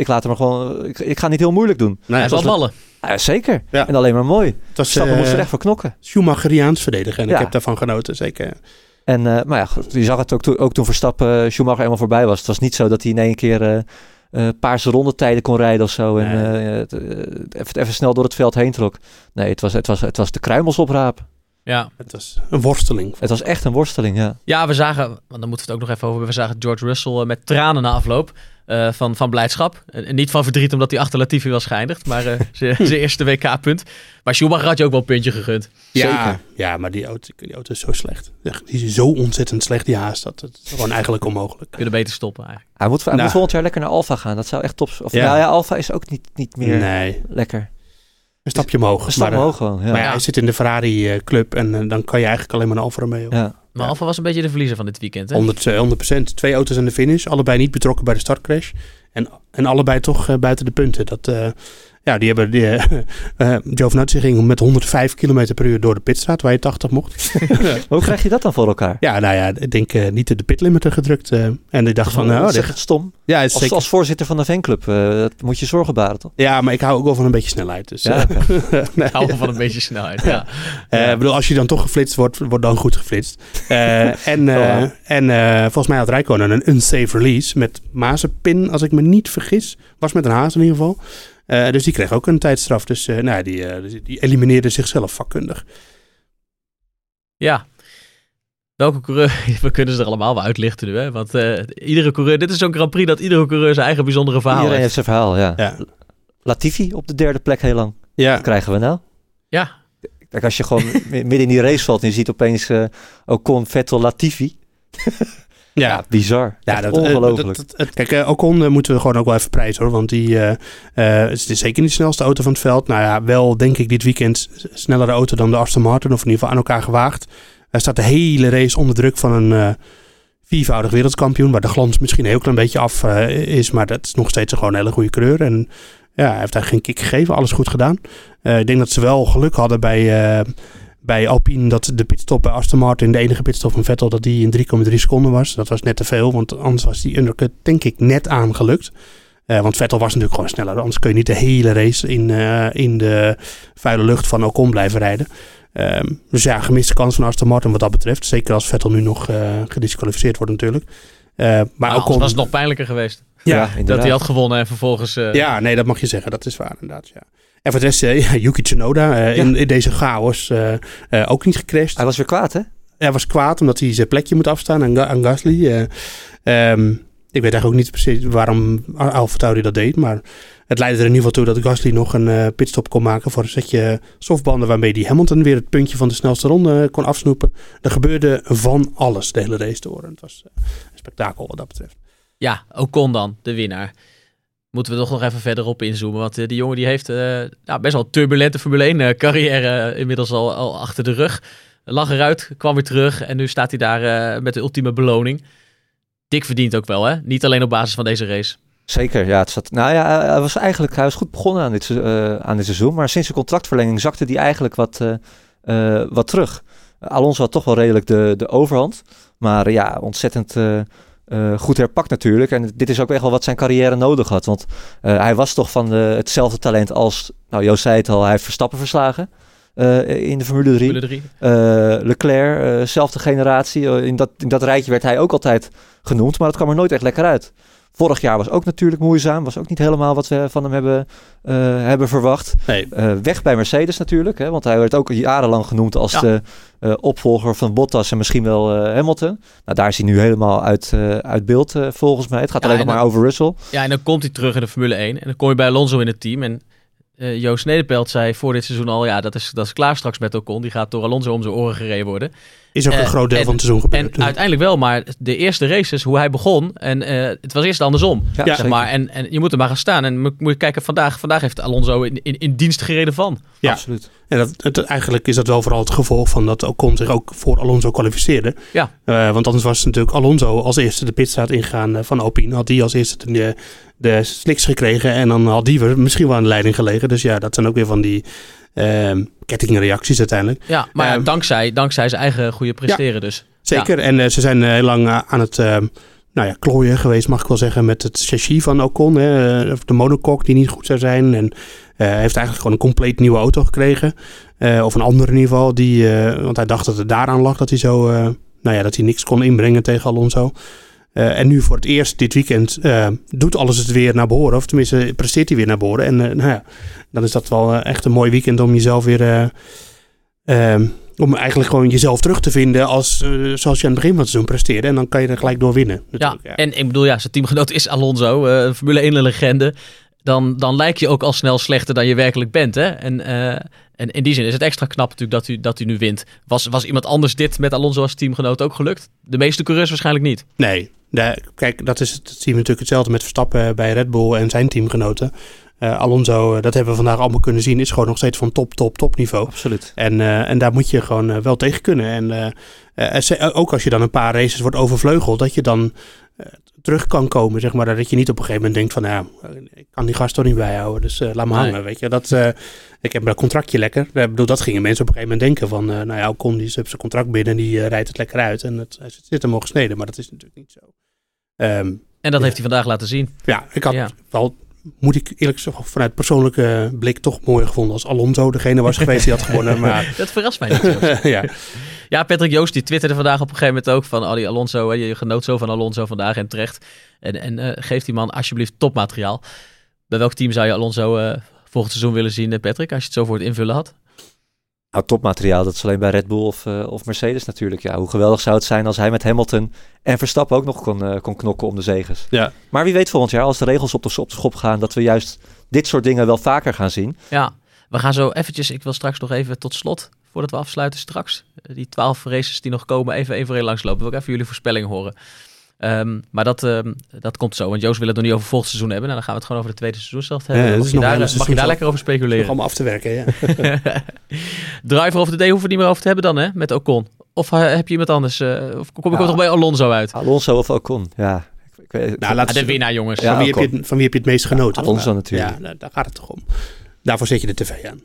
ga niet heel moeilijk doen. Nee, hij zal ballen. Ja, zeker. Ja. En alleen maar mooi. Verstappen moest er echt voor knokken. Schumacheriaans verdedigen. En ik heb daarvan genoten, zeker. En, maar ja, je zag het ook toen Verstappen Schumacher helemaal voorbij was. Het was niet zo dat hij in één keer paarse rondetijden kon rijden of zo. Nee. En even snel door het veld heen trok. Nee, het was de kruimels oprapen. Ja. Het was een worsteling. Het was echt een worsteling, ja. Ja, we zagen, want dan moeten we het ook nog even over. We zagen George Russell met tranen na afloop van blijdschap. En niet van verdriet omdat hij achter Latifi was geëindigd. Maar zijn eerste WK-punt. Maar Schumacher had je ook wel een puntje gegund. Ja, maar die auto is zo slecht. Die is zo ontzettend slecht, die haast. Dat is gewoon eigenlijk onmogelijk. Kunnen beter stoppen eigenlijk. Hij moet volgend jaar lekker naar Alfa gaan. Dat zou echt top zijn. Alfa is ook niet meer lekker. Een stapje omhoog. Een stapje omhoog gewoon, ja. Maar hij zit in de Ferrari club en dan kan je eigenlijk alleen maar naar Alfa Romeo. Ja. Maar Alfa was een beetje de verliezer van dit weekend, hè? 100%. 2 auto's aan de finish. Allebei niet betrokken bij de startcrash. En allebei toch buiten de punten. Giovinazzi ging met 105 km per uur door de pitstraat, waar je 80 mocht. Hoe krijg je dat dan voor elkaar? Ja, nou ja, ik denk niet de pitlimiter gedrukt. En ik dacht dat is echt stom. Ja, als voorzitter van de fanclub, dat moet je zorgen baren, toch? Ja, maar ik hou ook wel van een beetje snelheid. Dus, ik hou wel van een beetje snelheid, Ik bedoel, als je dan toch geflitst wordt dan goed geflitst. Volgens mij had Räikkönen een unsafe release met Mazepin, als ik me niet vergis. Was met een haas in ieder geval. Dus die kreeg ook een tijdstraf. Dus die elimineerde zichzelf vakkundig. Ja. Welke coureur? We kunnen ze er allemaal wel uitlichten nu, hè? Want iedere coureur... Dit is zo'n Grand Prix dat iedere coureur zijn eigen bijzondere verhaal Iedereen heeft zijn verhaal, ja. Latifi op de 3e plek heel lang. Ja. Wat krijgen we nou? Ja. Kijk, als je gewoon midden in die race valt en je ziet opeens Ocon, Vettel, Latifi... Ja, bizar. Ja, dat ongelooflijk. Kijk, Ocon moeten we gewoon ook wel even prijzen, hoor. Want die is zeker niet de snelste auto van het veld. Nou ja, wel denk ik dit weekend snellere auto dan de Aston Martin. Of in ieder geval aan elkaar gewaagd. Hij staat de hele race onder druk van een 4-voudig wereldkampioen. Waar de glans misschien een heel klein beetje af is. Maar dat is nog steeds gewoon een hele goede coureur. En ja, hij heeft eigenlijk geen kick gegeven. Alles goed gedaan. Ik denk dat ze wel geluk hadden bij Alpine dat de pitstop bij Aston Martin, de enige pitstop van Vettel, dat die in 3,3 seconden was. Dat was net te veel, want anders was die undercut denk ik net aangelukt. Want Vettel was natuurlijk gewoon sneller. Anders kun je niet de hele race in de vuile lucht van Ocon blijven rijden. Dus ja, gemiste kans van Aston Martin wat dat betreft. Zeker als Vettel nu nog gedisqualificeerd wordt natuurlijk. Maar ook was het nog pijnlijker geweest. Ja, dat hij had gewonnen en vervolgens... Ja, nee, dat mag je zeggen. Dat is waar inderdaad, ja. En voor de rest, Yuki Tsunoda in deze chaos ook niet gecrashed. Hij was weer kwaad, hè? Hij was kwaad omdat hij zijn plekje moet afstaan aan Gasly. Ik weet eigenlijk ook niet precies waarom AlphaTauri dat deed. Maar het leidde er in ieder geval toe dat Gasly nog een pitstop kon maken voor een setje softbanden. Waarmee hij Hamilton weer het puntje van de snelste ronde kon afsnoepen. Er gebeurde van alles de hele race door. Het was een spektakel wat dat betreft. Ja, Ocon dan, de winnaar. Moeten we toch nog even verder op inzoomen. Want die jongen die heeft best wel een turbulente Formule 1 carrière inmiddels al achter de rug. Lag eruit, kwam weer terug en nu staat hij daar met de ultieme beloning. Dik verdient ook wel, hè? Niet alleen op basis van deze race. Zeker, ja. Hij was goed begonnen aan dit seizoen. Maar sinds de contractverlenging zakte hij eigenlijk wat terug. Alonso had toch wel redelijk de overhand. Maar ja, ontzettend goed herpakt natuurlijk. En dit is ook echt wel wat zijn carrière nodig had. Want hij was toch van hetzelfde talent als... Nou, Joost zei het al, hij heeft Verstappen verslagen. In de Formule 3. Leclerc, zelfde generatie. In dat rijtje werd hij ook altijd genoemd. Maar dat kwam er nooit echt lekker uit. Vorig jaar was ook natuurlijk moeizaam. Was ook niet helemaal wat we van hem hebben verwacht. Nee. Weg bij Mercedes natuurlijk. Hè, want hij werd ook jarenlang genoemd als de opvolger van Bottas en misschien wel Hamilton. Nou, daar is hij nu helemaal uit beeld volgens mij. Het gaat alleen nog maar over Russell. Ja, en dan komt hij terug in de Formule 1. En dan kom je bij Alonso in het team. En Joost Nederpelt zei voor dit seizoen al... Ja, dat is klaar straks met Ocon. Die gaat door Alonso om zijn oren gereden worden. Is ook een groot deel van het seizoen gebeurd. En uiteindelijk wel, maar de eerste races, hoe hij begon... En het was eerst andersom, zeg maar. En je moet er maar gaan staan. En moet je kijken, vandaag heeft Alonso in dienst gereden van. Ja, absoluut. En eigenlijk is dat wel vooral het gevolg van dat Ocon zich ook voor Alonso kwalificeerde. Ja. Want anders was natuurlijk Alonso als eerste de pitstraat ingegaan van Alpine. Had die als eerste de slicks gekregen en dan had die misschien wel aan de leiding gelegen. Dus ja, dat zijn ook weer van die kettingreacties uiteindelijk. Ja, maar dankzij zijn eigen goede presteren dus. Zeker, en ze zijn heel lang aan het klooien geweest, mag ik wel zeggen, met het chassis van Ocon. De monocoque die niet goed zou zijn. En heeft eigenlijk gewoon een compleet nieuwe auto gekregen. Of een andere in ieder geval. Want hij dacht dat het daaraan lag dat hij zo... dat hij niks kon inbrengen tegen Alonso. En nu voor het eerst dit weekend doet alles het weer naar behoren. Of tenminste presteert hij weer naar behoren. En dan is dat wel echt een mooi weekend om jezelf weer... om eigenlijk gewoon jezelf terug te vinden zoals je aan het begin van het seizoen presteerde. En dan kan je er gelijk door winnen. Ja, en ik bedoel, zijn teamgenoot is Alonso, een Formule 1 legende. Dan lijk je ook al snel slechter dan je werkelijk bent. Hè? En in die zin is het extra knap natuurlijk dat u nu wint. Was iemand anders dit met Alonso als teamgenoot ook gelukt? De meeste coureurs waarschijnlijk niet. Nee, kijk, dat zien we natuurlijk hetzelfde met Verstappen bij Red Bull en zijn teamgenoten. Alonso, dat hebben we vandaag allemaal kunnen zien, is gewoon nog steeds van top niveau. Absoluut. En daar moet je gewoon wel tegen kunnen. En ook als je dan een paar races wordt overvleugeld, dat je dan terug kan komen, zeg maar. Dat je niet op een gegeven moment denkt van, ik kan die gast toch niet bijhouden, dus laat me hangen, weet je. Ik heb mijn contractje lekker. Ik bedoel, dat gingen mensen op een gegeven moment denken van, Ocon die heeft zijn contract binnen en die rijdt het lekker uit. En het zit hem al gesneden, maar dat is natuurlijk niet zo. En dat heeft hij vandaag laten zien. Ja, ik had wel... Moet ik eerlijk zeggen, vanuit persoonlijke blik toch mooi gevonden als Alonso degene was geweest die had gewonnen. Maar... Dat verrast mij niet. Ja, Patrick Joost die twitterde vandaag op een gegeven moment ook van die Alonso, je genoot zo van Alonso vandaag en terecht. En geef die man alsjeblieft topmateriaal. Bij welk team zou je Alonso volgend seizoen willen zien, Patrick, als je het zo voor het invullen had? Nou, topmateriaal, dat is alleen bij Red Bull of Mercedes natuurlijk. Ja, hoe geweldig zou het zijn als hij met Hamilton en Verstappen ook nog kon knokken om de zeges. Ja. Maar wie weet volgend jaar, als de regels op de schop gaan, dat we juist dit soort dingen wel vaker gaan zien. Ja, we gaan zo eventjes, ik wil straks nog even tot slot, voordat we afsluiten straks, die 12 races die nog komen, even één voor één langslopen. Wil ik even jullie voorspellingen horen. Maar dat komt zo, want Joost wil het nog niet over volgend seizoen hebben. Nou, dan gaan we het gewoon over de tweede seizoenshelft hebben. Mag je daar lekker over speculeren? Nog allemaal af te werken, ja. Driver of the day hoeven we niet meer over te hebben dan, hè, met Ocon. Of heb je iemand anders? Of kom ik ook nog bij Alonso uit? Alonso of Ocon, ja. De winnaar, jongens. Ja, van wie heb je het meest genoten? Alonso natuurlijk. Ja, daar gaat het toch om. Daarvoor zet je de tv aan.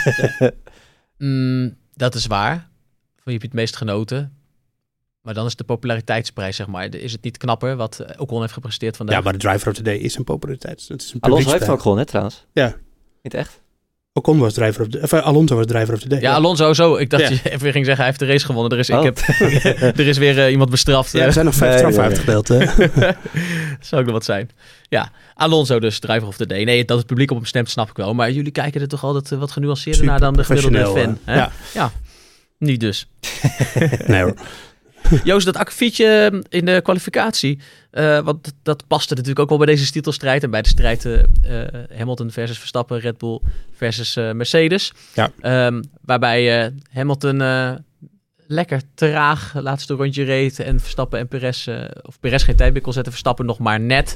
Dat is waar. Van wie heb je het meest genoten? Maar dan is de populariteitsprijs, zeg maar. Is het niet knapper wat Ocon heeft gepresteerd vandaag? Ja, maar de Driver of the Day is een populariteit. Het is een Alonso heeft hem ook gewonnen, hè, trouwens? Ja. Niet echt? Ocon was driver Alonso was driver of the day. Ja, Alonso zo. Ik dacht je even ging zeggen, hij heeft de race gewonnen. Er is weer iemand bestraft. Ja, er zijn nog 5 straffen uitgedeeld. Zou ook nog wat zijn. Ja, Alonso dus, driver of the day. Nee, dat het publiek op hem stemt, snap ik wel. Maar jullie kijken er toch altijd wat genuanceerder naar dan de gemiddelde fan. Hè? Ja, niet dus. Nee hoor. Joost, dat akkefietje in de kwalificatie, want dat paste natuurlijk ook wel bij deze titelstrijd en bij de strijd Hamilton versus Verstappen, Red Bull versus Mercedes. Ja. Waarbij Hamilton lekker traag laatste rondje reed en Verstappen en Perez, of Perez geen tijd meer kon zetten, Verstappen nog maar net.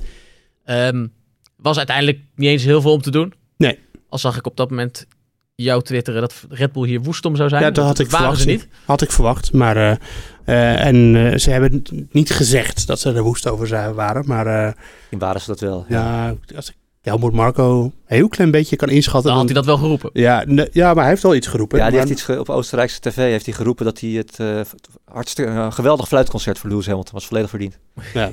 Was uiteindelijk niet eens heel veel om te doen. Nee. Al zag ik op dat moment jou twitteren dat Red Bull hier woest om zou zijn. Ja, dat had ik verwacht. Ze niet. Had ik verwacht, maar ze hebben niet gezegd dat ze er woest over waren, maar waren ze dat wel. Ja, als ik Helmut Marko een heel klein beetje kan inschatten. Dan had hij dat wel geroepen. Ja, maar hij heeft wel iets geroepen. Ja, die heeft iets op Oostenrijkse tv heeft hij geroepen dat hij het hartstikke geweldig fluitconcert voor Lewis Hamilton was volledig verdiend. Ja.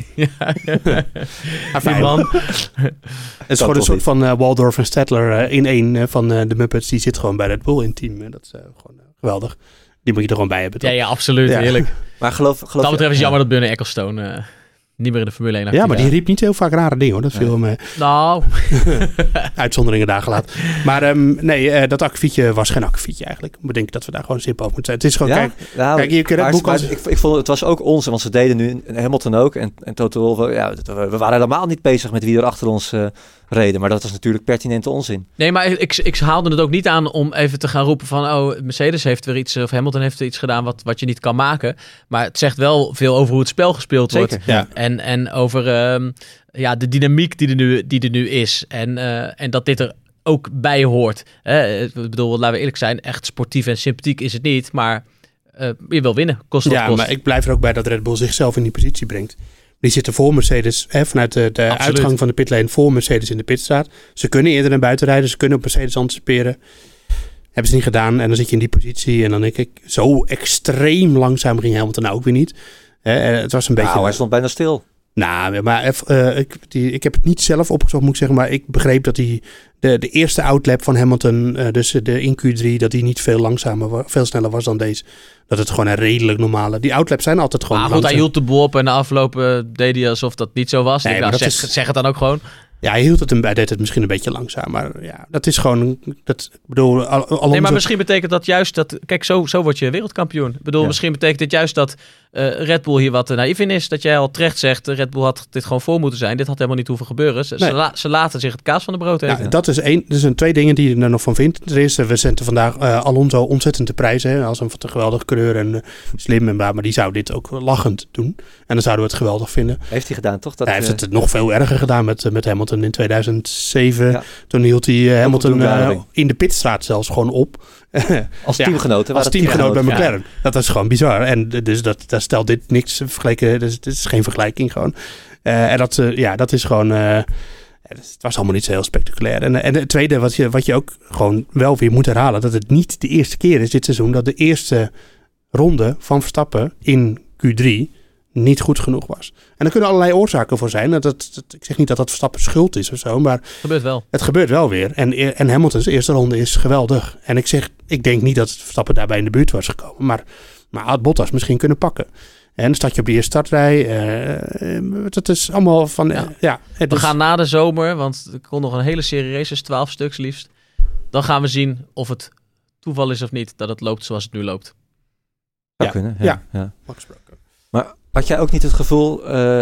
Die man. Het is gewoon een soort van Waldorf en Stadler in één van de Muppets. Die zit gewoon bij Red Bull in het team. Dat is gewoon geweldig. Die moet je er gewoon bij hebben. Toch? Ja, absoluut. Ja. Heerlijk. Maar geloof dat betreft is het jammer dat Bunny Ecclestone niet meer in de Formule 1 actief. Ja, maar die riep niet heel vaak rare dingen hoor. Dat viel me. Nou. Uitzonderingen daar gelaten. Maar dat akkefietje was geen akkefietje eigenlijk. Ik denk dat we daar gewoon simpel over moeten zijn. Het is gewoon, ik vond het was ook ons, want ze deden nu Hamilton ook. En Toto Wolff, we waren helemaal niet bezig met wie er achter ons reden. Maar dat was natuurlijk pertinente onzin. Nee, maar ik haalde het ook niet aan om even te gaan roepen van Mercedes heeft weer iets, of Hamilton heeft iets gedaan wat je niet kan maken. Maar het zegt wel veel over hoe het spel gespeeld wordt. Ja. En over de dynamiek die er nu is. En dat dit er ook bij hoort. Ik bedoel, laten we eerlijk zijn, echt sportief en sympathiek is het niet. Maar je wil winnen, kost wat kost. Maar ik blijf er ook bij dat Red Bull zichzelf in die positie brengt. Die zitten voor Mercedes, vanuit de uitgang van de pitlane voor Mercedes in de pitstraat. Ze kunnen eerder naar buiten rijden, ze kunnen op Mercedes anticiperen. Hebben ze niet gedaan en dan zit je in die positie. En dan denk ik, zo extreem langzaam ging Hamilton nou ook weer niet. Het was een beetje... hij stond bijna stil. Nou, maar ik heb het niet zelf opgezocht, moet ik zeggen. Maar ik begreep dat de eerste outlap van Hamilton, dus de in Q3, dat die niet veel sneller was dan deze. Dat het gewoon een redelijk normale... Die outlaps zijn altijd gewoon langzaam. Hij hield de boel op en de afloop deed hij alsof dat niet zo was. Nee, zeg het dan ook gewoon. Ja, hij deed het misschien een beetje langzaam. Maar ja, dat is gewoon... Alonso... Nee, maar misschien betekent dat juist dat... Kijk, zo word je wereldkampioen. Ik bedoel, misschien betekent dit juist dat Red Bull hier wat naïef in is. Dat jij al terecht zegt, Red Bull had dit gewoon voor moeten zijn. Dit had helemaal niet hoeven gebeuren. Ze laten zich het kaas van de brood eten. Ja, dat is één. Er zijn 2 dingen die je er nog van vindt. Ten eerste, we zetten vandaag Alonso ontzettend te prijzen. Hè, als een geweldige coureur en slim. Maar die zou dit ook lachend doen. En dan zouden we het geweldig vinden. Heeft hij gedaan, toch? Hij heeft het nog veel erger gedaan met Hamilton in 2007. Ja. Toen hield hij Hamilton in de pitstraat zelfs gewoon op. Als teamgenoot. Als teamgenoot bij McLaren. Ja. Dat is gewoon bizar. En dus dat stelt dit niks vergeleken. Dus het is geen vergelijking gewoon. En dat is gewoon... het was allemaal niet zo heel spectaculair. En het tweede wat je ook gewoon wel weer moet herhalen. Dat het niet de eerste keer is dit seizoen dat de eerste ronde van Verstappen in Q3 niet goed genoeg was. En daar kunnen allerlei oorzaken voor zijn. Ik zeg niet dat Verstappen schuld is of zo, maar het gebeurt wel weer. En Hamilton's eerste ronde is geweldig. En ik denk niet dat Verstappen daarbij in de buurt was gekomen, maar had Bottas misschien kunnen pakken. En dan start je op de eerste startrij. Dat is allemaal van... We gaan na de zomer, want er komt nog een hele serie races, 12 stuks liefst. Dan gaan we zien of het toeval is of niet dat het loopt zoals het nu loopt. Zou kunnen, ja. Gesproken. Maar had jij ook niet het gevoel,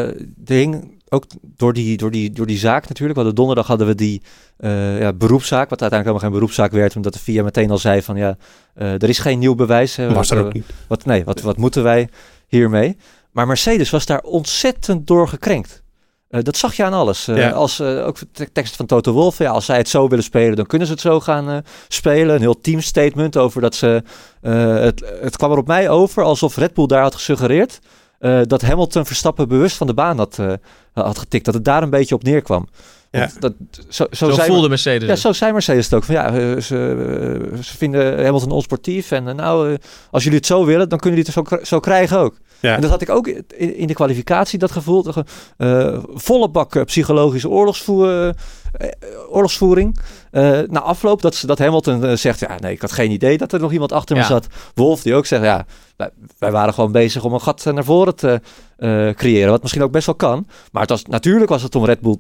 ook door die zaak natuurlijk, want donderdag hadden we die beroepszaak, wat uiteindelijk helemaal geen beroepszaak werd, omdat de FIA meteen al zei van er is geen nieuw bewijs. Was er ook niet. Wat moeten wij hiermee? Maar Mercedes was daar ontzettend door gekrenkt. Dat zag je aan alles. Als ook de tekst van Toto Wolff. Als zij het zo willen spelen, dan kunnen ze het zo gaan spelen. Een heel teamstatement over dat ze... het kwam er op mij over alsof Red Bull daar had gesuggereerd dat Hamilton Verstappen bewust van de baan had getikt. Dat het daar een beetje op neerkwam. Ja. Zo voelde Mercedes. Ja, zo zei Mercedes het ook. Van, ze vinden Hamilton onsportief. En als jullie het zo willen, dan kunnen jullie het zo krijgen ook. Ja. En dat had ik ook in de kwalificatie, dat gevoel. Volle bak psychologische oorlogsvoer oorlogsvoering. Na afloop dat Hamilton zegt, ik had geen idee dat er nog iemand achter me zat. Wolff die ook zegt, wij waren gewoon bezig om een gat naar voren te creëren. Wat misschien ook best wel kan. Maar natuurlijk was het om Red Bull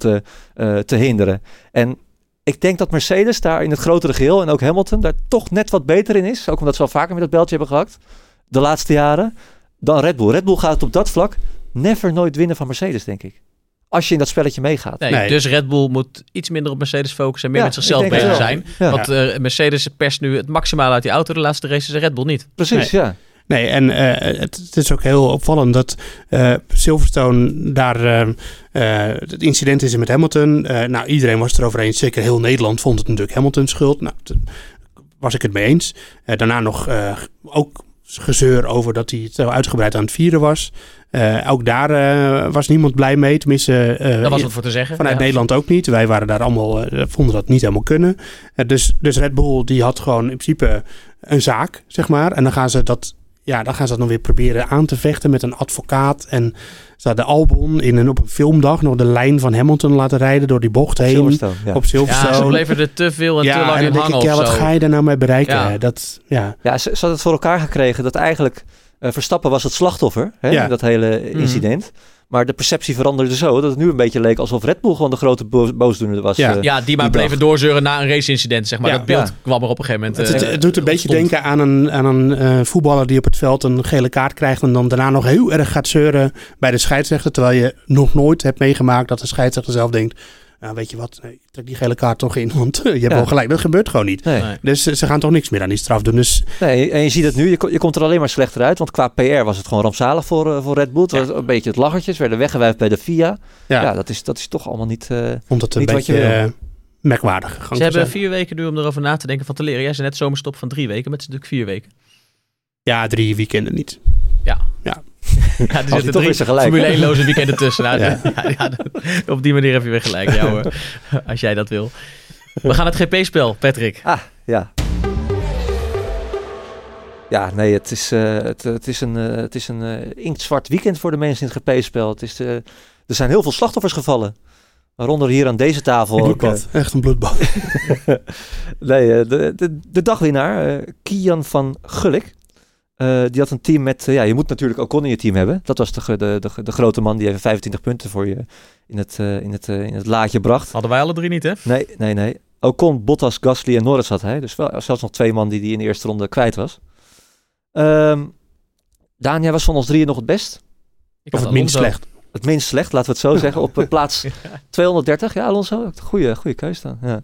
te hinderen. En ik denk dat Mercedes daar in het grotere geheel en ook Hamilton daar toch net wat beter in is. Ook omdat ze al vaker met dat beltje hebben gehakt de laatste jaren. Dan Red Bull. Red Bull gaat het op dat vlak nooit winnen van Mercedes, denk ik. Als je in dat spelletje meegaat. Nee. Dus Red Bull moet iets minder op Mercedes focussen en meer met zichzelf bezig zijn. Ja. Want Mercedes perst nu het maximaal uit die auto de laatste races en Red Bull niet. Precies, ja. Nee, en het is ook heel opvallend dat Silverstone daar het incident is met Hamilton. Iedereen was het erover eens. Zeker heel Nederland vond het natuurlijk Hamilton's schuld. Nou, was ik het mee eens. Daarna nog ook gezeur over dat hij zo uitgebreid aan het vieren was. Ook daar was niemand blij mee. Tenminste, daar was wat voor te zeggen. Vanuit Nederland ook niet. Wij waren daar allemaal, vonden dat niet helemaal kunnen. Dus Red Bull die had gewoon in principe een zaak, zeg maar. En dan gaan ze dat dan weer proberen aan te vechten met een advocaat. En ze hadden Albon op een filmdag nog de lijn van Hamilton laten rijden door die bocht heen. Op Silverstone. Ja, ze bleven er te veel en te lang in hangen. Wat ga je daar nou mee bereiken? Ja. Ze hadden het voor elkaar gekregen dat eigenlijk Verstappen was het slachtoffer. Hè, dat hele incident. Maar de perceptie veranderde zo dat het nu een beetje leek alsof Red Bull gewoon de grote boosdoener was. Die maar bleven doorzeuren na een raceincident, zeg maar. Dat beeld kwam er op een gegeven moment. Het doet een beetje denken aan een voetballer die op het veld een gele kaart krijgt en dan daarna nog heel erg gaat zeuren bij de scheidsrechter, terwijl je nog nooit hebt meegemaakt dat de scheidsrechter zelf denkt, weet je wat, ik trek die gele kaart toch in, want je hebt wel gelijk, dat gebeurt gewoon niet. Nee. Dus ze gaan toch niks meer aan die straf doen. Dus... Nee, en je ziet het nu, je komt er alleen maar slechter uit, want qua PR was het gewoon rampzalig voor Red Bull. Het was een beetje het lachertje, ze werden weggewuifd bij de FIA. Ja, dat is toch allemaal niet omdat het niet een wat je wil. Merkwaardig gang. Ze hebben 4 weken nu om erover na te denken van te leren. Jij zei net zomerstop van 3 weken, maar het is natuurlijk 4 weken. Ja, 3 weekenden niet. Ja, er zitten 3 Formule 1-loze weekenden tussen. Op die manier heb je weer gelijk, als jij dat wil. We gaan het GP-spel, Patrick. Nee, het is een inktzwart weekend voor de mensen in het GP-spel. Er zijn heel veel slachtoffers gevallen. Waaronder hier aan deze tafel. Bloedbad, echt een bloedbad. Nee, de dagwinnaar, Kian van Gulik. Die had een team met... je moet natuurlijk Ocon in je team hebben. Dat was de grote man die even 25 punten voor je in het laadje bracht. Hadden wij alle 3 niet, hè? Nee. Ocon, Bottas, Gasly en Norris had hij. Dus wel, zelfs nog 2 man die in de eerste ronde kwijt was. Daan, was van ons 3 nog het best? Of het minst slecht? Het minst slecht, laten we het zo zeggen. Op plaats 230. Ja, Alonso, goede keus dan. Ja.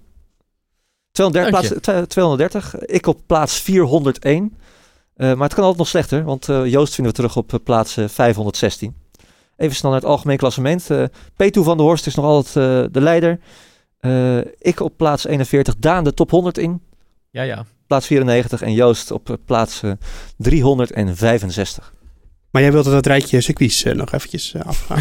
230. Ik op plaats 401. Maar het kan altijd nog slechter, want Joost vinden we terug op plaats 516. Even snel naar het algemeen klassement. P2 van der Horst is nog altijd de leider. Ik op plaats 41, Daan de top 100 in. Ja. Plaats 94 en Joost op plaats 365. Maar jij wilde dat rijtje circuits nog eventjes afgaan.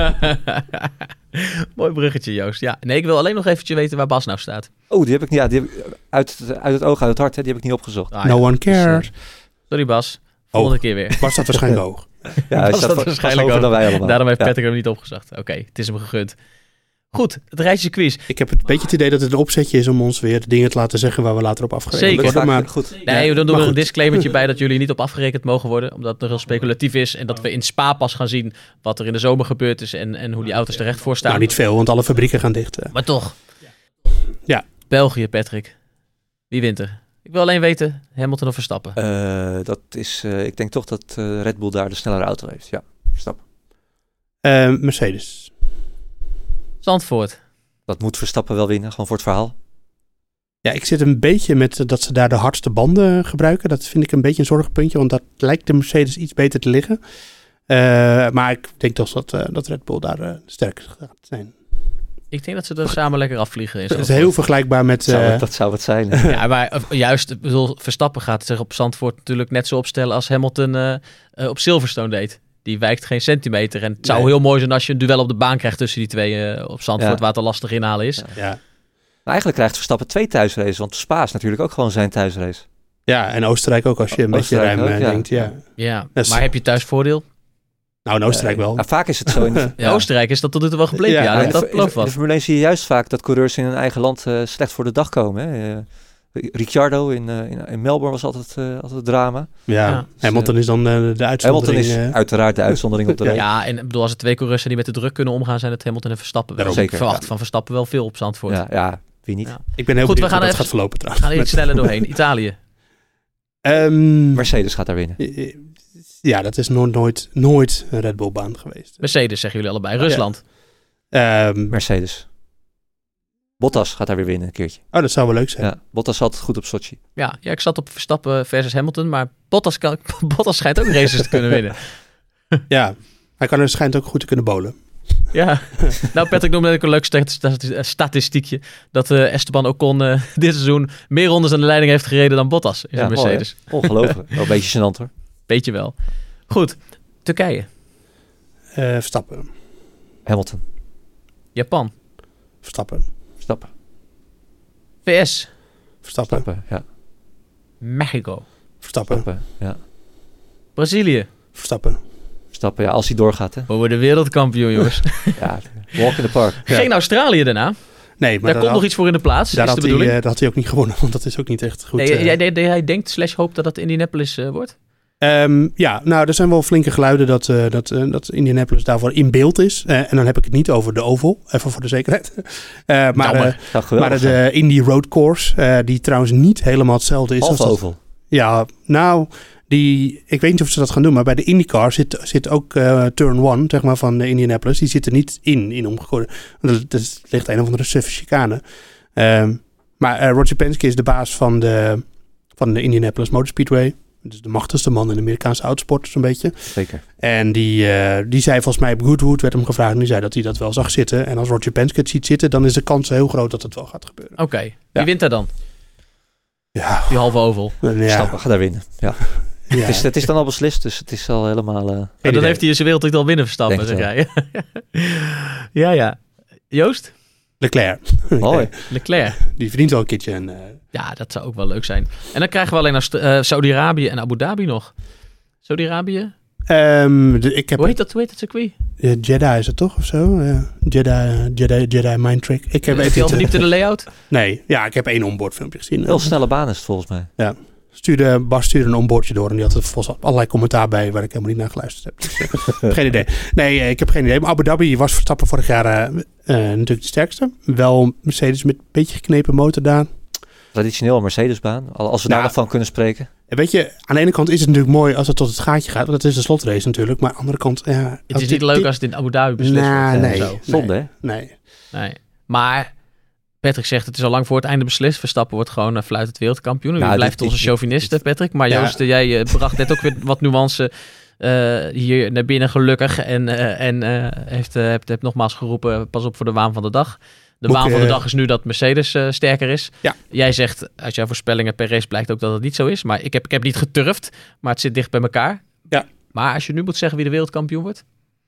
Mooi bruggetje, Joost. Ja, nee, ik wil alleen nog eventjes weten waar Bas nou staat. Oh, die heb ik niet. Ja, die heb ik uit het oog, uit het hart. Hè, die heb ik niet opgezocht. No one cares. Sorry, Bas. Volgende keer weer. Bas staat waarschijnlijk hoog. Ja, hij staat waarschijnlijk hoger dan wij allemaal. Daarom heeft Patrick hem niet opgezocht. Oké, het is hem gegund. Goed, het rijtje quiz. Ik heb een beetje het idee dat het een opzetje is om ons weer dingen te laten zeggen waar we later op afgerekend worden. Zeker, maar goed. Nee, dan doen we een disclaimertje bij dat jullie niet op afgerekend mogen worden, omdat het nog heel speculatief is en dat we in Spa pas gaan zien wat er in de zomer gebeurd is en hoe die auto's terecht voor staan. Nou, niet veel, want alle fabrieken gaan dicht. Maar toch. Ja. België, Patrick. Wie wint er? Ik wil alleen weten, Hamilton of Verstappen? Dat is, ik denk toch dat Red Bull daar de snellere auto heeft. Ja, Verstappen. Mercedes. Zandvoort. Dat moet Verstappen wel winnen, gewoon voor het verhaal. Ja, ik zit een beetje met dat ze daar de hardste banden gebruiken. Dat vind ik een beetje een zorgpuntje, want dat lijkt de Mercedes iets beter te liggen. Maar ik denk toch dat Red Bull daar sterker gaat zijn. Ik denk dat ze er samen lekker afvliegen. Het is heel vergelijkbaar met... Dat zou het zijn. Ja, maar juist, Verstappen gaat zich op Zandvoort natuurlijk net zo opstellen als Hamilton op Silverstone deed. Die wijkt geen centimeter. En het zou heel mooi zijn als je een duel op de baan krijgt tussen die twee op Zandvoort, waar het al lastig inhalen is. Ja. Maar eigenlijk krijgt Verstappen 2 thuisraces, want Spa is natuurlijk ook gewoon zijn thuisrace. Ja, en Oostenrijk ook als je een beetje ruim denkt. Ja. Maar heb je thuisvoordeel? Nou, in Oostenrijk wel. Vaak is het zo. In Oostenrijk is dat tot nu toe wel gebleken. Ja, Dat belooft in wat. de Formule 1 zie je juist vaak dat coureurs in hun eigen land slecht voor de dag komen. Hè. Ricciardo in Melbourne was altijd drama. Ja, Hamilton is dan de uitzondering. Hamilton is uiteraard de uitzondering op de rij. Ja, en ik bedoel, als er 2 coureurs zijn die met de druk kunnen omgaan, zijn het Hamilton en Verstappen. Daarom. Ik Zeker, verwacht van Verstappen wel veel op Zandvoort. Ja, wie niet. Ja. Ik ben heel Goed, benieuwd we gaan hoe dat even- gaat verlopen We trouwens. gaan iets sneller doorheen. Italië. Mercedes gaat daar winnen. Ja, dat is nooit een Red Bull baan geweest. Mercedes zeggen jullie allebei. Rusland. Mercedes. Bottas gaat daar weer winnen een keertje. Oh, dat zou wel leuk zijn. Ja, Bottas is altijd goed op Sochi. Ja, ik zat op Verstappen versus Hamilton, maar Bottas schijnt ook races te kunnen winnen. Ja, hij kan er schijnt ook goed te kunnen bowlen. Ja, nou Patrick noemde ook een leuk statistiekje. Dat Esteban Ocon dit seizoen meer rondes aan de leiding heeft gereden dan Bottas in zijn Mercedes. Mooi, ongelooflijk. Wel een beetje gênant hoor. Beetje wel. Goed, Turkije, Verstappen. Hamilton. Japan, Verstappen. Verstappen. VS, Verstappen. Ja. Mexico, Verstappen. Verstappen. Ja. Brazilië. Verstappen. Verstappen, ja, als hij doorgaat. Hè. We worden wereldkampioen, jongens. Ja, walk in the park. Ja. Geen Australië daarna. Nee, maar Daar komt nog iets voor in de plaats, daar is de bedoeling. dat had hij ook niet gewonnen, want dat is ook niet echt goed. Hij denkt / hoopt dat het Indianapolis wordt? Ja, nou, er zijn wel flinke geluiden dat Indianapolis daarvoor in beeld is. En dan heb ik het niet over de Oval, even voor de zekerheid. Maar de Indy Road Course, die trouwens niet helemaal hetzelfde is. Half Oval. Ja, nou, ik weet niet of ze dat gaan doen, maar bij de IndyCar zit ook Turn 1, zeg maar, van Indianapolis. Die zit er niet in omgegooid. Er ligt een of andere suffe chicane. Maar Roger Penske is de baas van de Indianapolis Motor Speedway. Dus de machtigste man in de Amerikaanse autosport, zo'n beetje. Zeker. En die zei volgens mij op Goodwood, werd hem gevraagd, en die zei dat hij dat wel zag zitten. En als Roger Penske het ziet zitten, dan is de kans heel groot dat het wel gaat gebeuren. Oké. Wie wint daar dan? Ja. Die halve oval. Verstappen gaat daar winnen. Ja. Ja. Het is dan al beslist, dus het is al helemaal... Dan heeft hij zijn wereldtitel al winnen, Verstappen, zeg jij. Ja. Joost? Leclerc. Mooi. Leclerc. Die verdient wel een keertje. Ja, dat zou ook wel leuk zijn. En dan krijgen we alleen Saudi-Arabië en Abu Dhabi nog. Saudi-Arabië? Hoe heet dat circuit? Jeddah is het toch, of zo? Jeddah Mind Trick. Heb je al verdiept in de layout? Nee, ja, ik heb 1 onboardfilmpje gezien. Heel snelle baan is het volgens mij. Ja. Bas stuurde een onboardje door en die had er volgens allerlei commentaar bij waar ik helemaal niet naar geluisterd heb. Dus, geen idee. Nee, ik heb geen idee. Maar Abu Dhabi was Verstappen vorig jaar natuurlijk de sterkste. Wel Mercedes met een beetje geknepen motor daar. Traditioneel een Mercedes-baan, als we daar nog van kunnen spreken. Weet je, aan de ene kant is het natuurlijk mooi als het tot het gaatje gaat, want dat is de slotrace natuurlijk. Maar aan de andere kant... het is niet leuk als het in Abu Dhabi beslist wordt. Nee. Zonde, hè? Nee. Maar Patrick zegt het is al lang voor het einde beslist. Verstappen wordt gewoon fluitend wereldkampioen. U blijft onze chauviniste, Patrick. Maar Joost, jij bracht net ook weer wat nuance hier naar binnen gelukkig. En hebt nogmaals geroepen, pas op voor de waan van de dag. De waan van de dag is nu dat Mercedes sterker is. Ja. Jij zegt, uit jouw voorspellingen per race blijkt ook dat het niet zo is. Maar ik heb niet geturfd, maar het zit dicht bij elkaar. Ja. Maar als je nu moet zeggen wie de wereldkampioen wordt?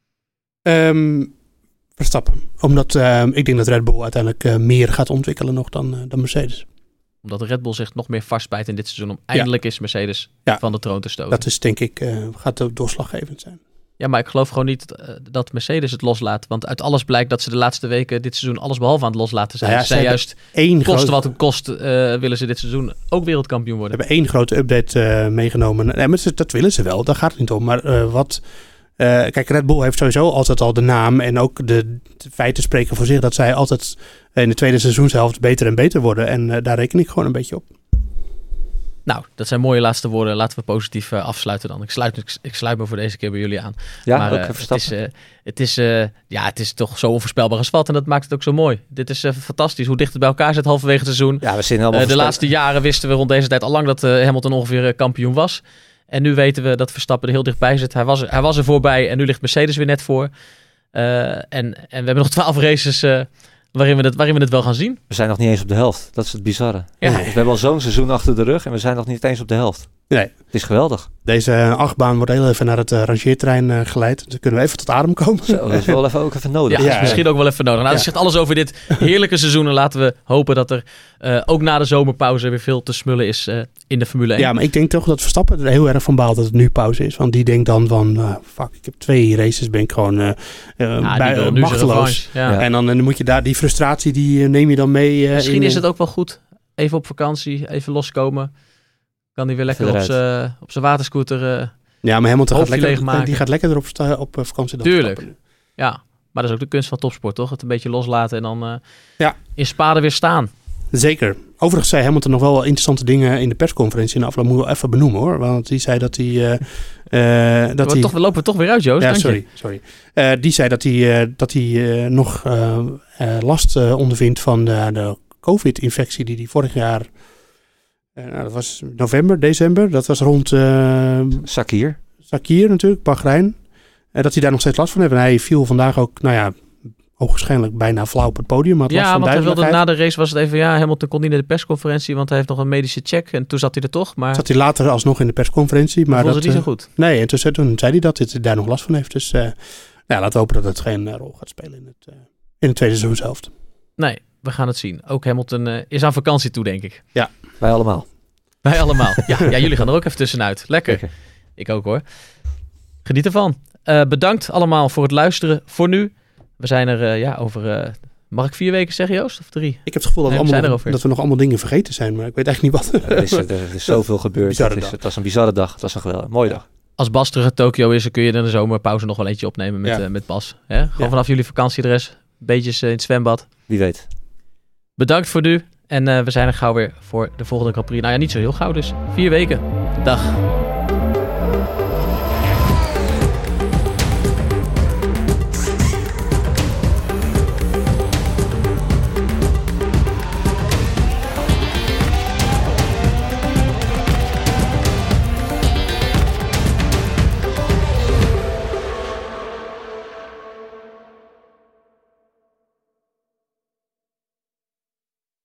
Verstappen. Omdat ik denk dat Red Bull uiteindelijk meer gaat ontwikkelen nog dan Mercedes. Omdat de Red Bull zich nog meer vastbijt in dit seizoen om eindelijk is Mercedes van de troon te stoten. Dat is denk ik, gaat ook doorslaggevend zijn. Ja, maar ik geloof gewoon niet dat Mercedes het loslaat. Want uit alles blijkt dat ze de laatste weken dit seizoen alles behalve aan het loslaten zijn. Ze zijn juist koste wat het kost willen ze dit seizoen ook wereldkampioen worden. We hebben 1 grote update meegenomen. Nee, maar dat willen ze wel, daar gaat het niet om. Maar kijk, Red Bull heeft sowieso altijd al de naam en ook de feiten spreken voor zich dat zij altijd in de tweede seizoenshelft beter en beter worden. En daar reken ik gewoon een beetje op. Nou, dat zijn mooie laatste woorden. Laten we positief afsluiten dan. Ik sluit me voor deze keer bij jullie aan. Ja, maar ook Verstappen. Het is toch zo onvoorspelbaar als wat. En dat maakt het ook zo mooi. Dit is fantastisch. Hoe dicht het bij elkaar zit halverwege het seizoen. Ja, we zijn allemaal de laatste jaren wisten we rond deze tijd al lang dat Hamilton ongeveer kampioen was. En nu weten we dat Verstappen er heel dichtbij zit. Hij was er voorbij en nu ligt Mercedes weer net voor. En we hebben nog 12 races waarin we het wel gaan zien. We zijn nog niet eens op de helft. Dat is het bizarre. Ja. We hebben al zo'n seizoen achter de rug en we zijn nog niet eens op de helft. Nee. Het is geweldig. Deze achtbaan wordt heel even naar het rangeerterrein geleid. Dan kunnen we even tot adem komen. Zo, dat is wel ook even nodig. Ja, dat is misschien ook wel even nodig. Nou, dat zegt alles over dit heerlijke seizoen. En laten we hopen dat er ook na de zomerpauze weer veel te smullen is in de Formule 1. Ja, maar ik denk toch dat Verstappen er heel erg van baalt dat het nu pauze is. Want die denkt dan van, fuck, ik heb 2 races, ben ik gewoon machteloos. Ja. En dan moet je daar, die frustratie, die neem je dan mee. Misschien is het ook wel goed. Even op vakantie, even loskomen. Kan hij weer lekker op zijn waterscooter ja, maar Hamilton die gaat lekker erop op vakantie. Tuurlijk. Ja, maar dat is ook de kunst van topsport, toch? Het een beetje loslaten en dan in Spa er weer staan. Zeker. Overigens zei Hamilton nog wel interessante dingen in de persconferentie in de afloop. Moet ik wel even benoemen hoor. Want die zei dat hij... we lopen toch weer uit, Joost. Ja, sorry. Die zei dat hij nog last ondervindt van de COVID-infectie die hij vorig jaar... dat was november, december. Dat was rond... Sakir natuurlijk, Bahrein. Dat hij daar nog steeds last van heeft. En hij viel vandaag ook, hoogstwaarschijnlijk bijna flauw op het podium. Want hij wilde na de race was het even... Ja, Hamilton kon niet naar de persconferentie, want hij heeft nog een medische check. En toen zat hij er toch. Maar zat hij later alsnog in de persconferentie. Maar dat was het niet zo goed. Nee, en toen zei hij dat hij daar nog last van heeft. Dus laten we hopen dat het geen rol gaat spelen in het tweede seizoenshelft. Nee, we gaan het zien. Ook Hamilton is aan vakantie toe, denk ik. Ja. Wij allemaal. Ja, jullie gaan er ook even tussenuit. Lekker. Ik ook hoor. Geniet ervan. Bedankt allemaal voor het luisteren voor nu. We zijn er over... mag ik 4 weken zeggen, Joost? Of 3? Ik heb het gevoel dat we nog allemaal dingen vergeten zijn. Maar ik weet echt niet wat. Er is zoveel gebeurd. Het was een bizarre dag. Het was een mooie dag. Als Bas terug uit Tokio is, dan kun je in de zomerpauze nog wel eentje opnemen met Bas. Hè? Gewoon vanaf jullie vakantieadres. Beetjes in het zwembad. Wie weet. Bedankt voor nu. En we zijn er gauw weer voor de volgende Grand Prix. Nou ja, niet zo heel gauw dus. 4 weken. Dag.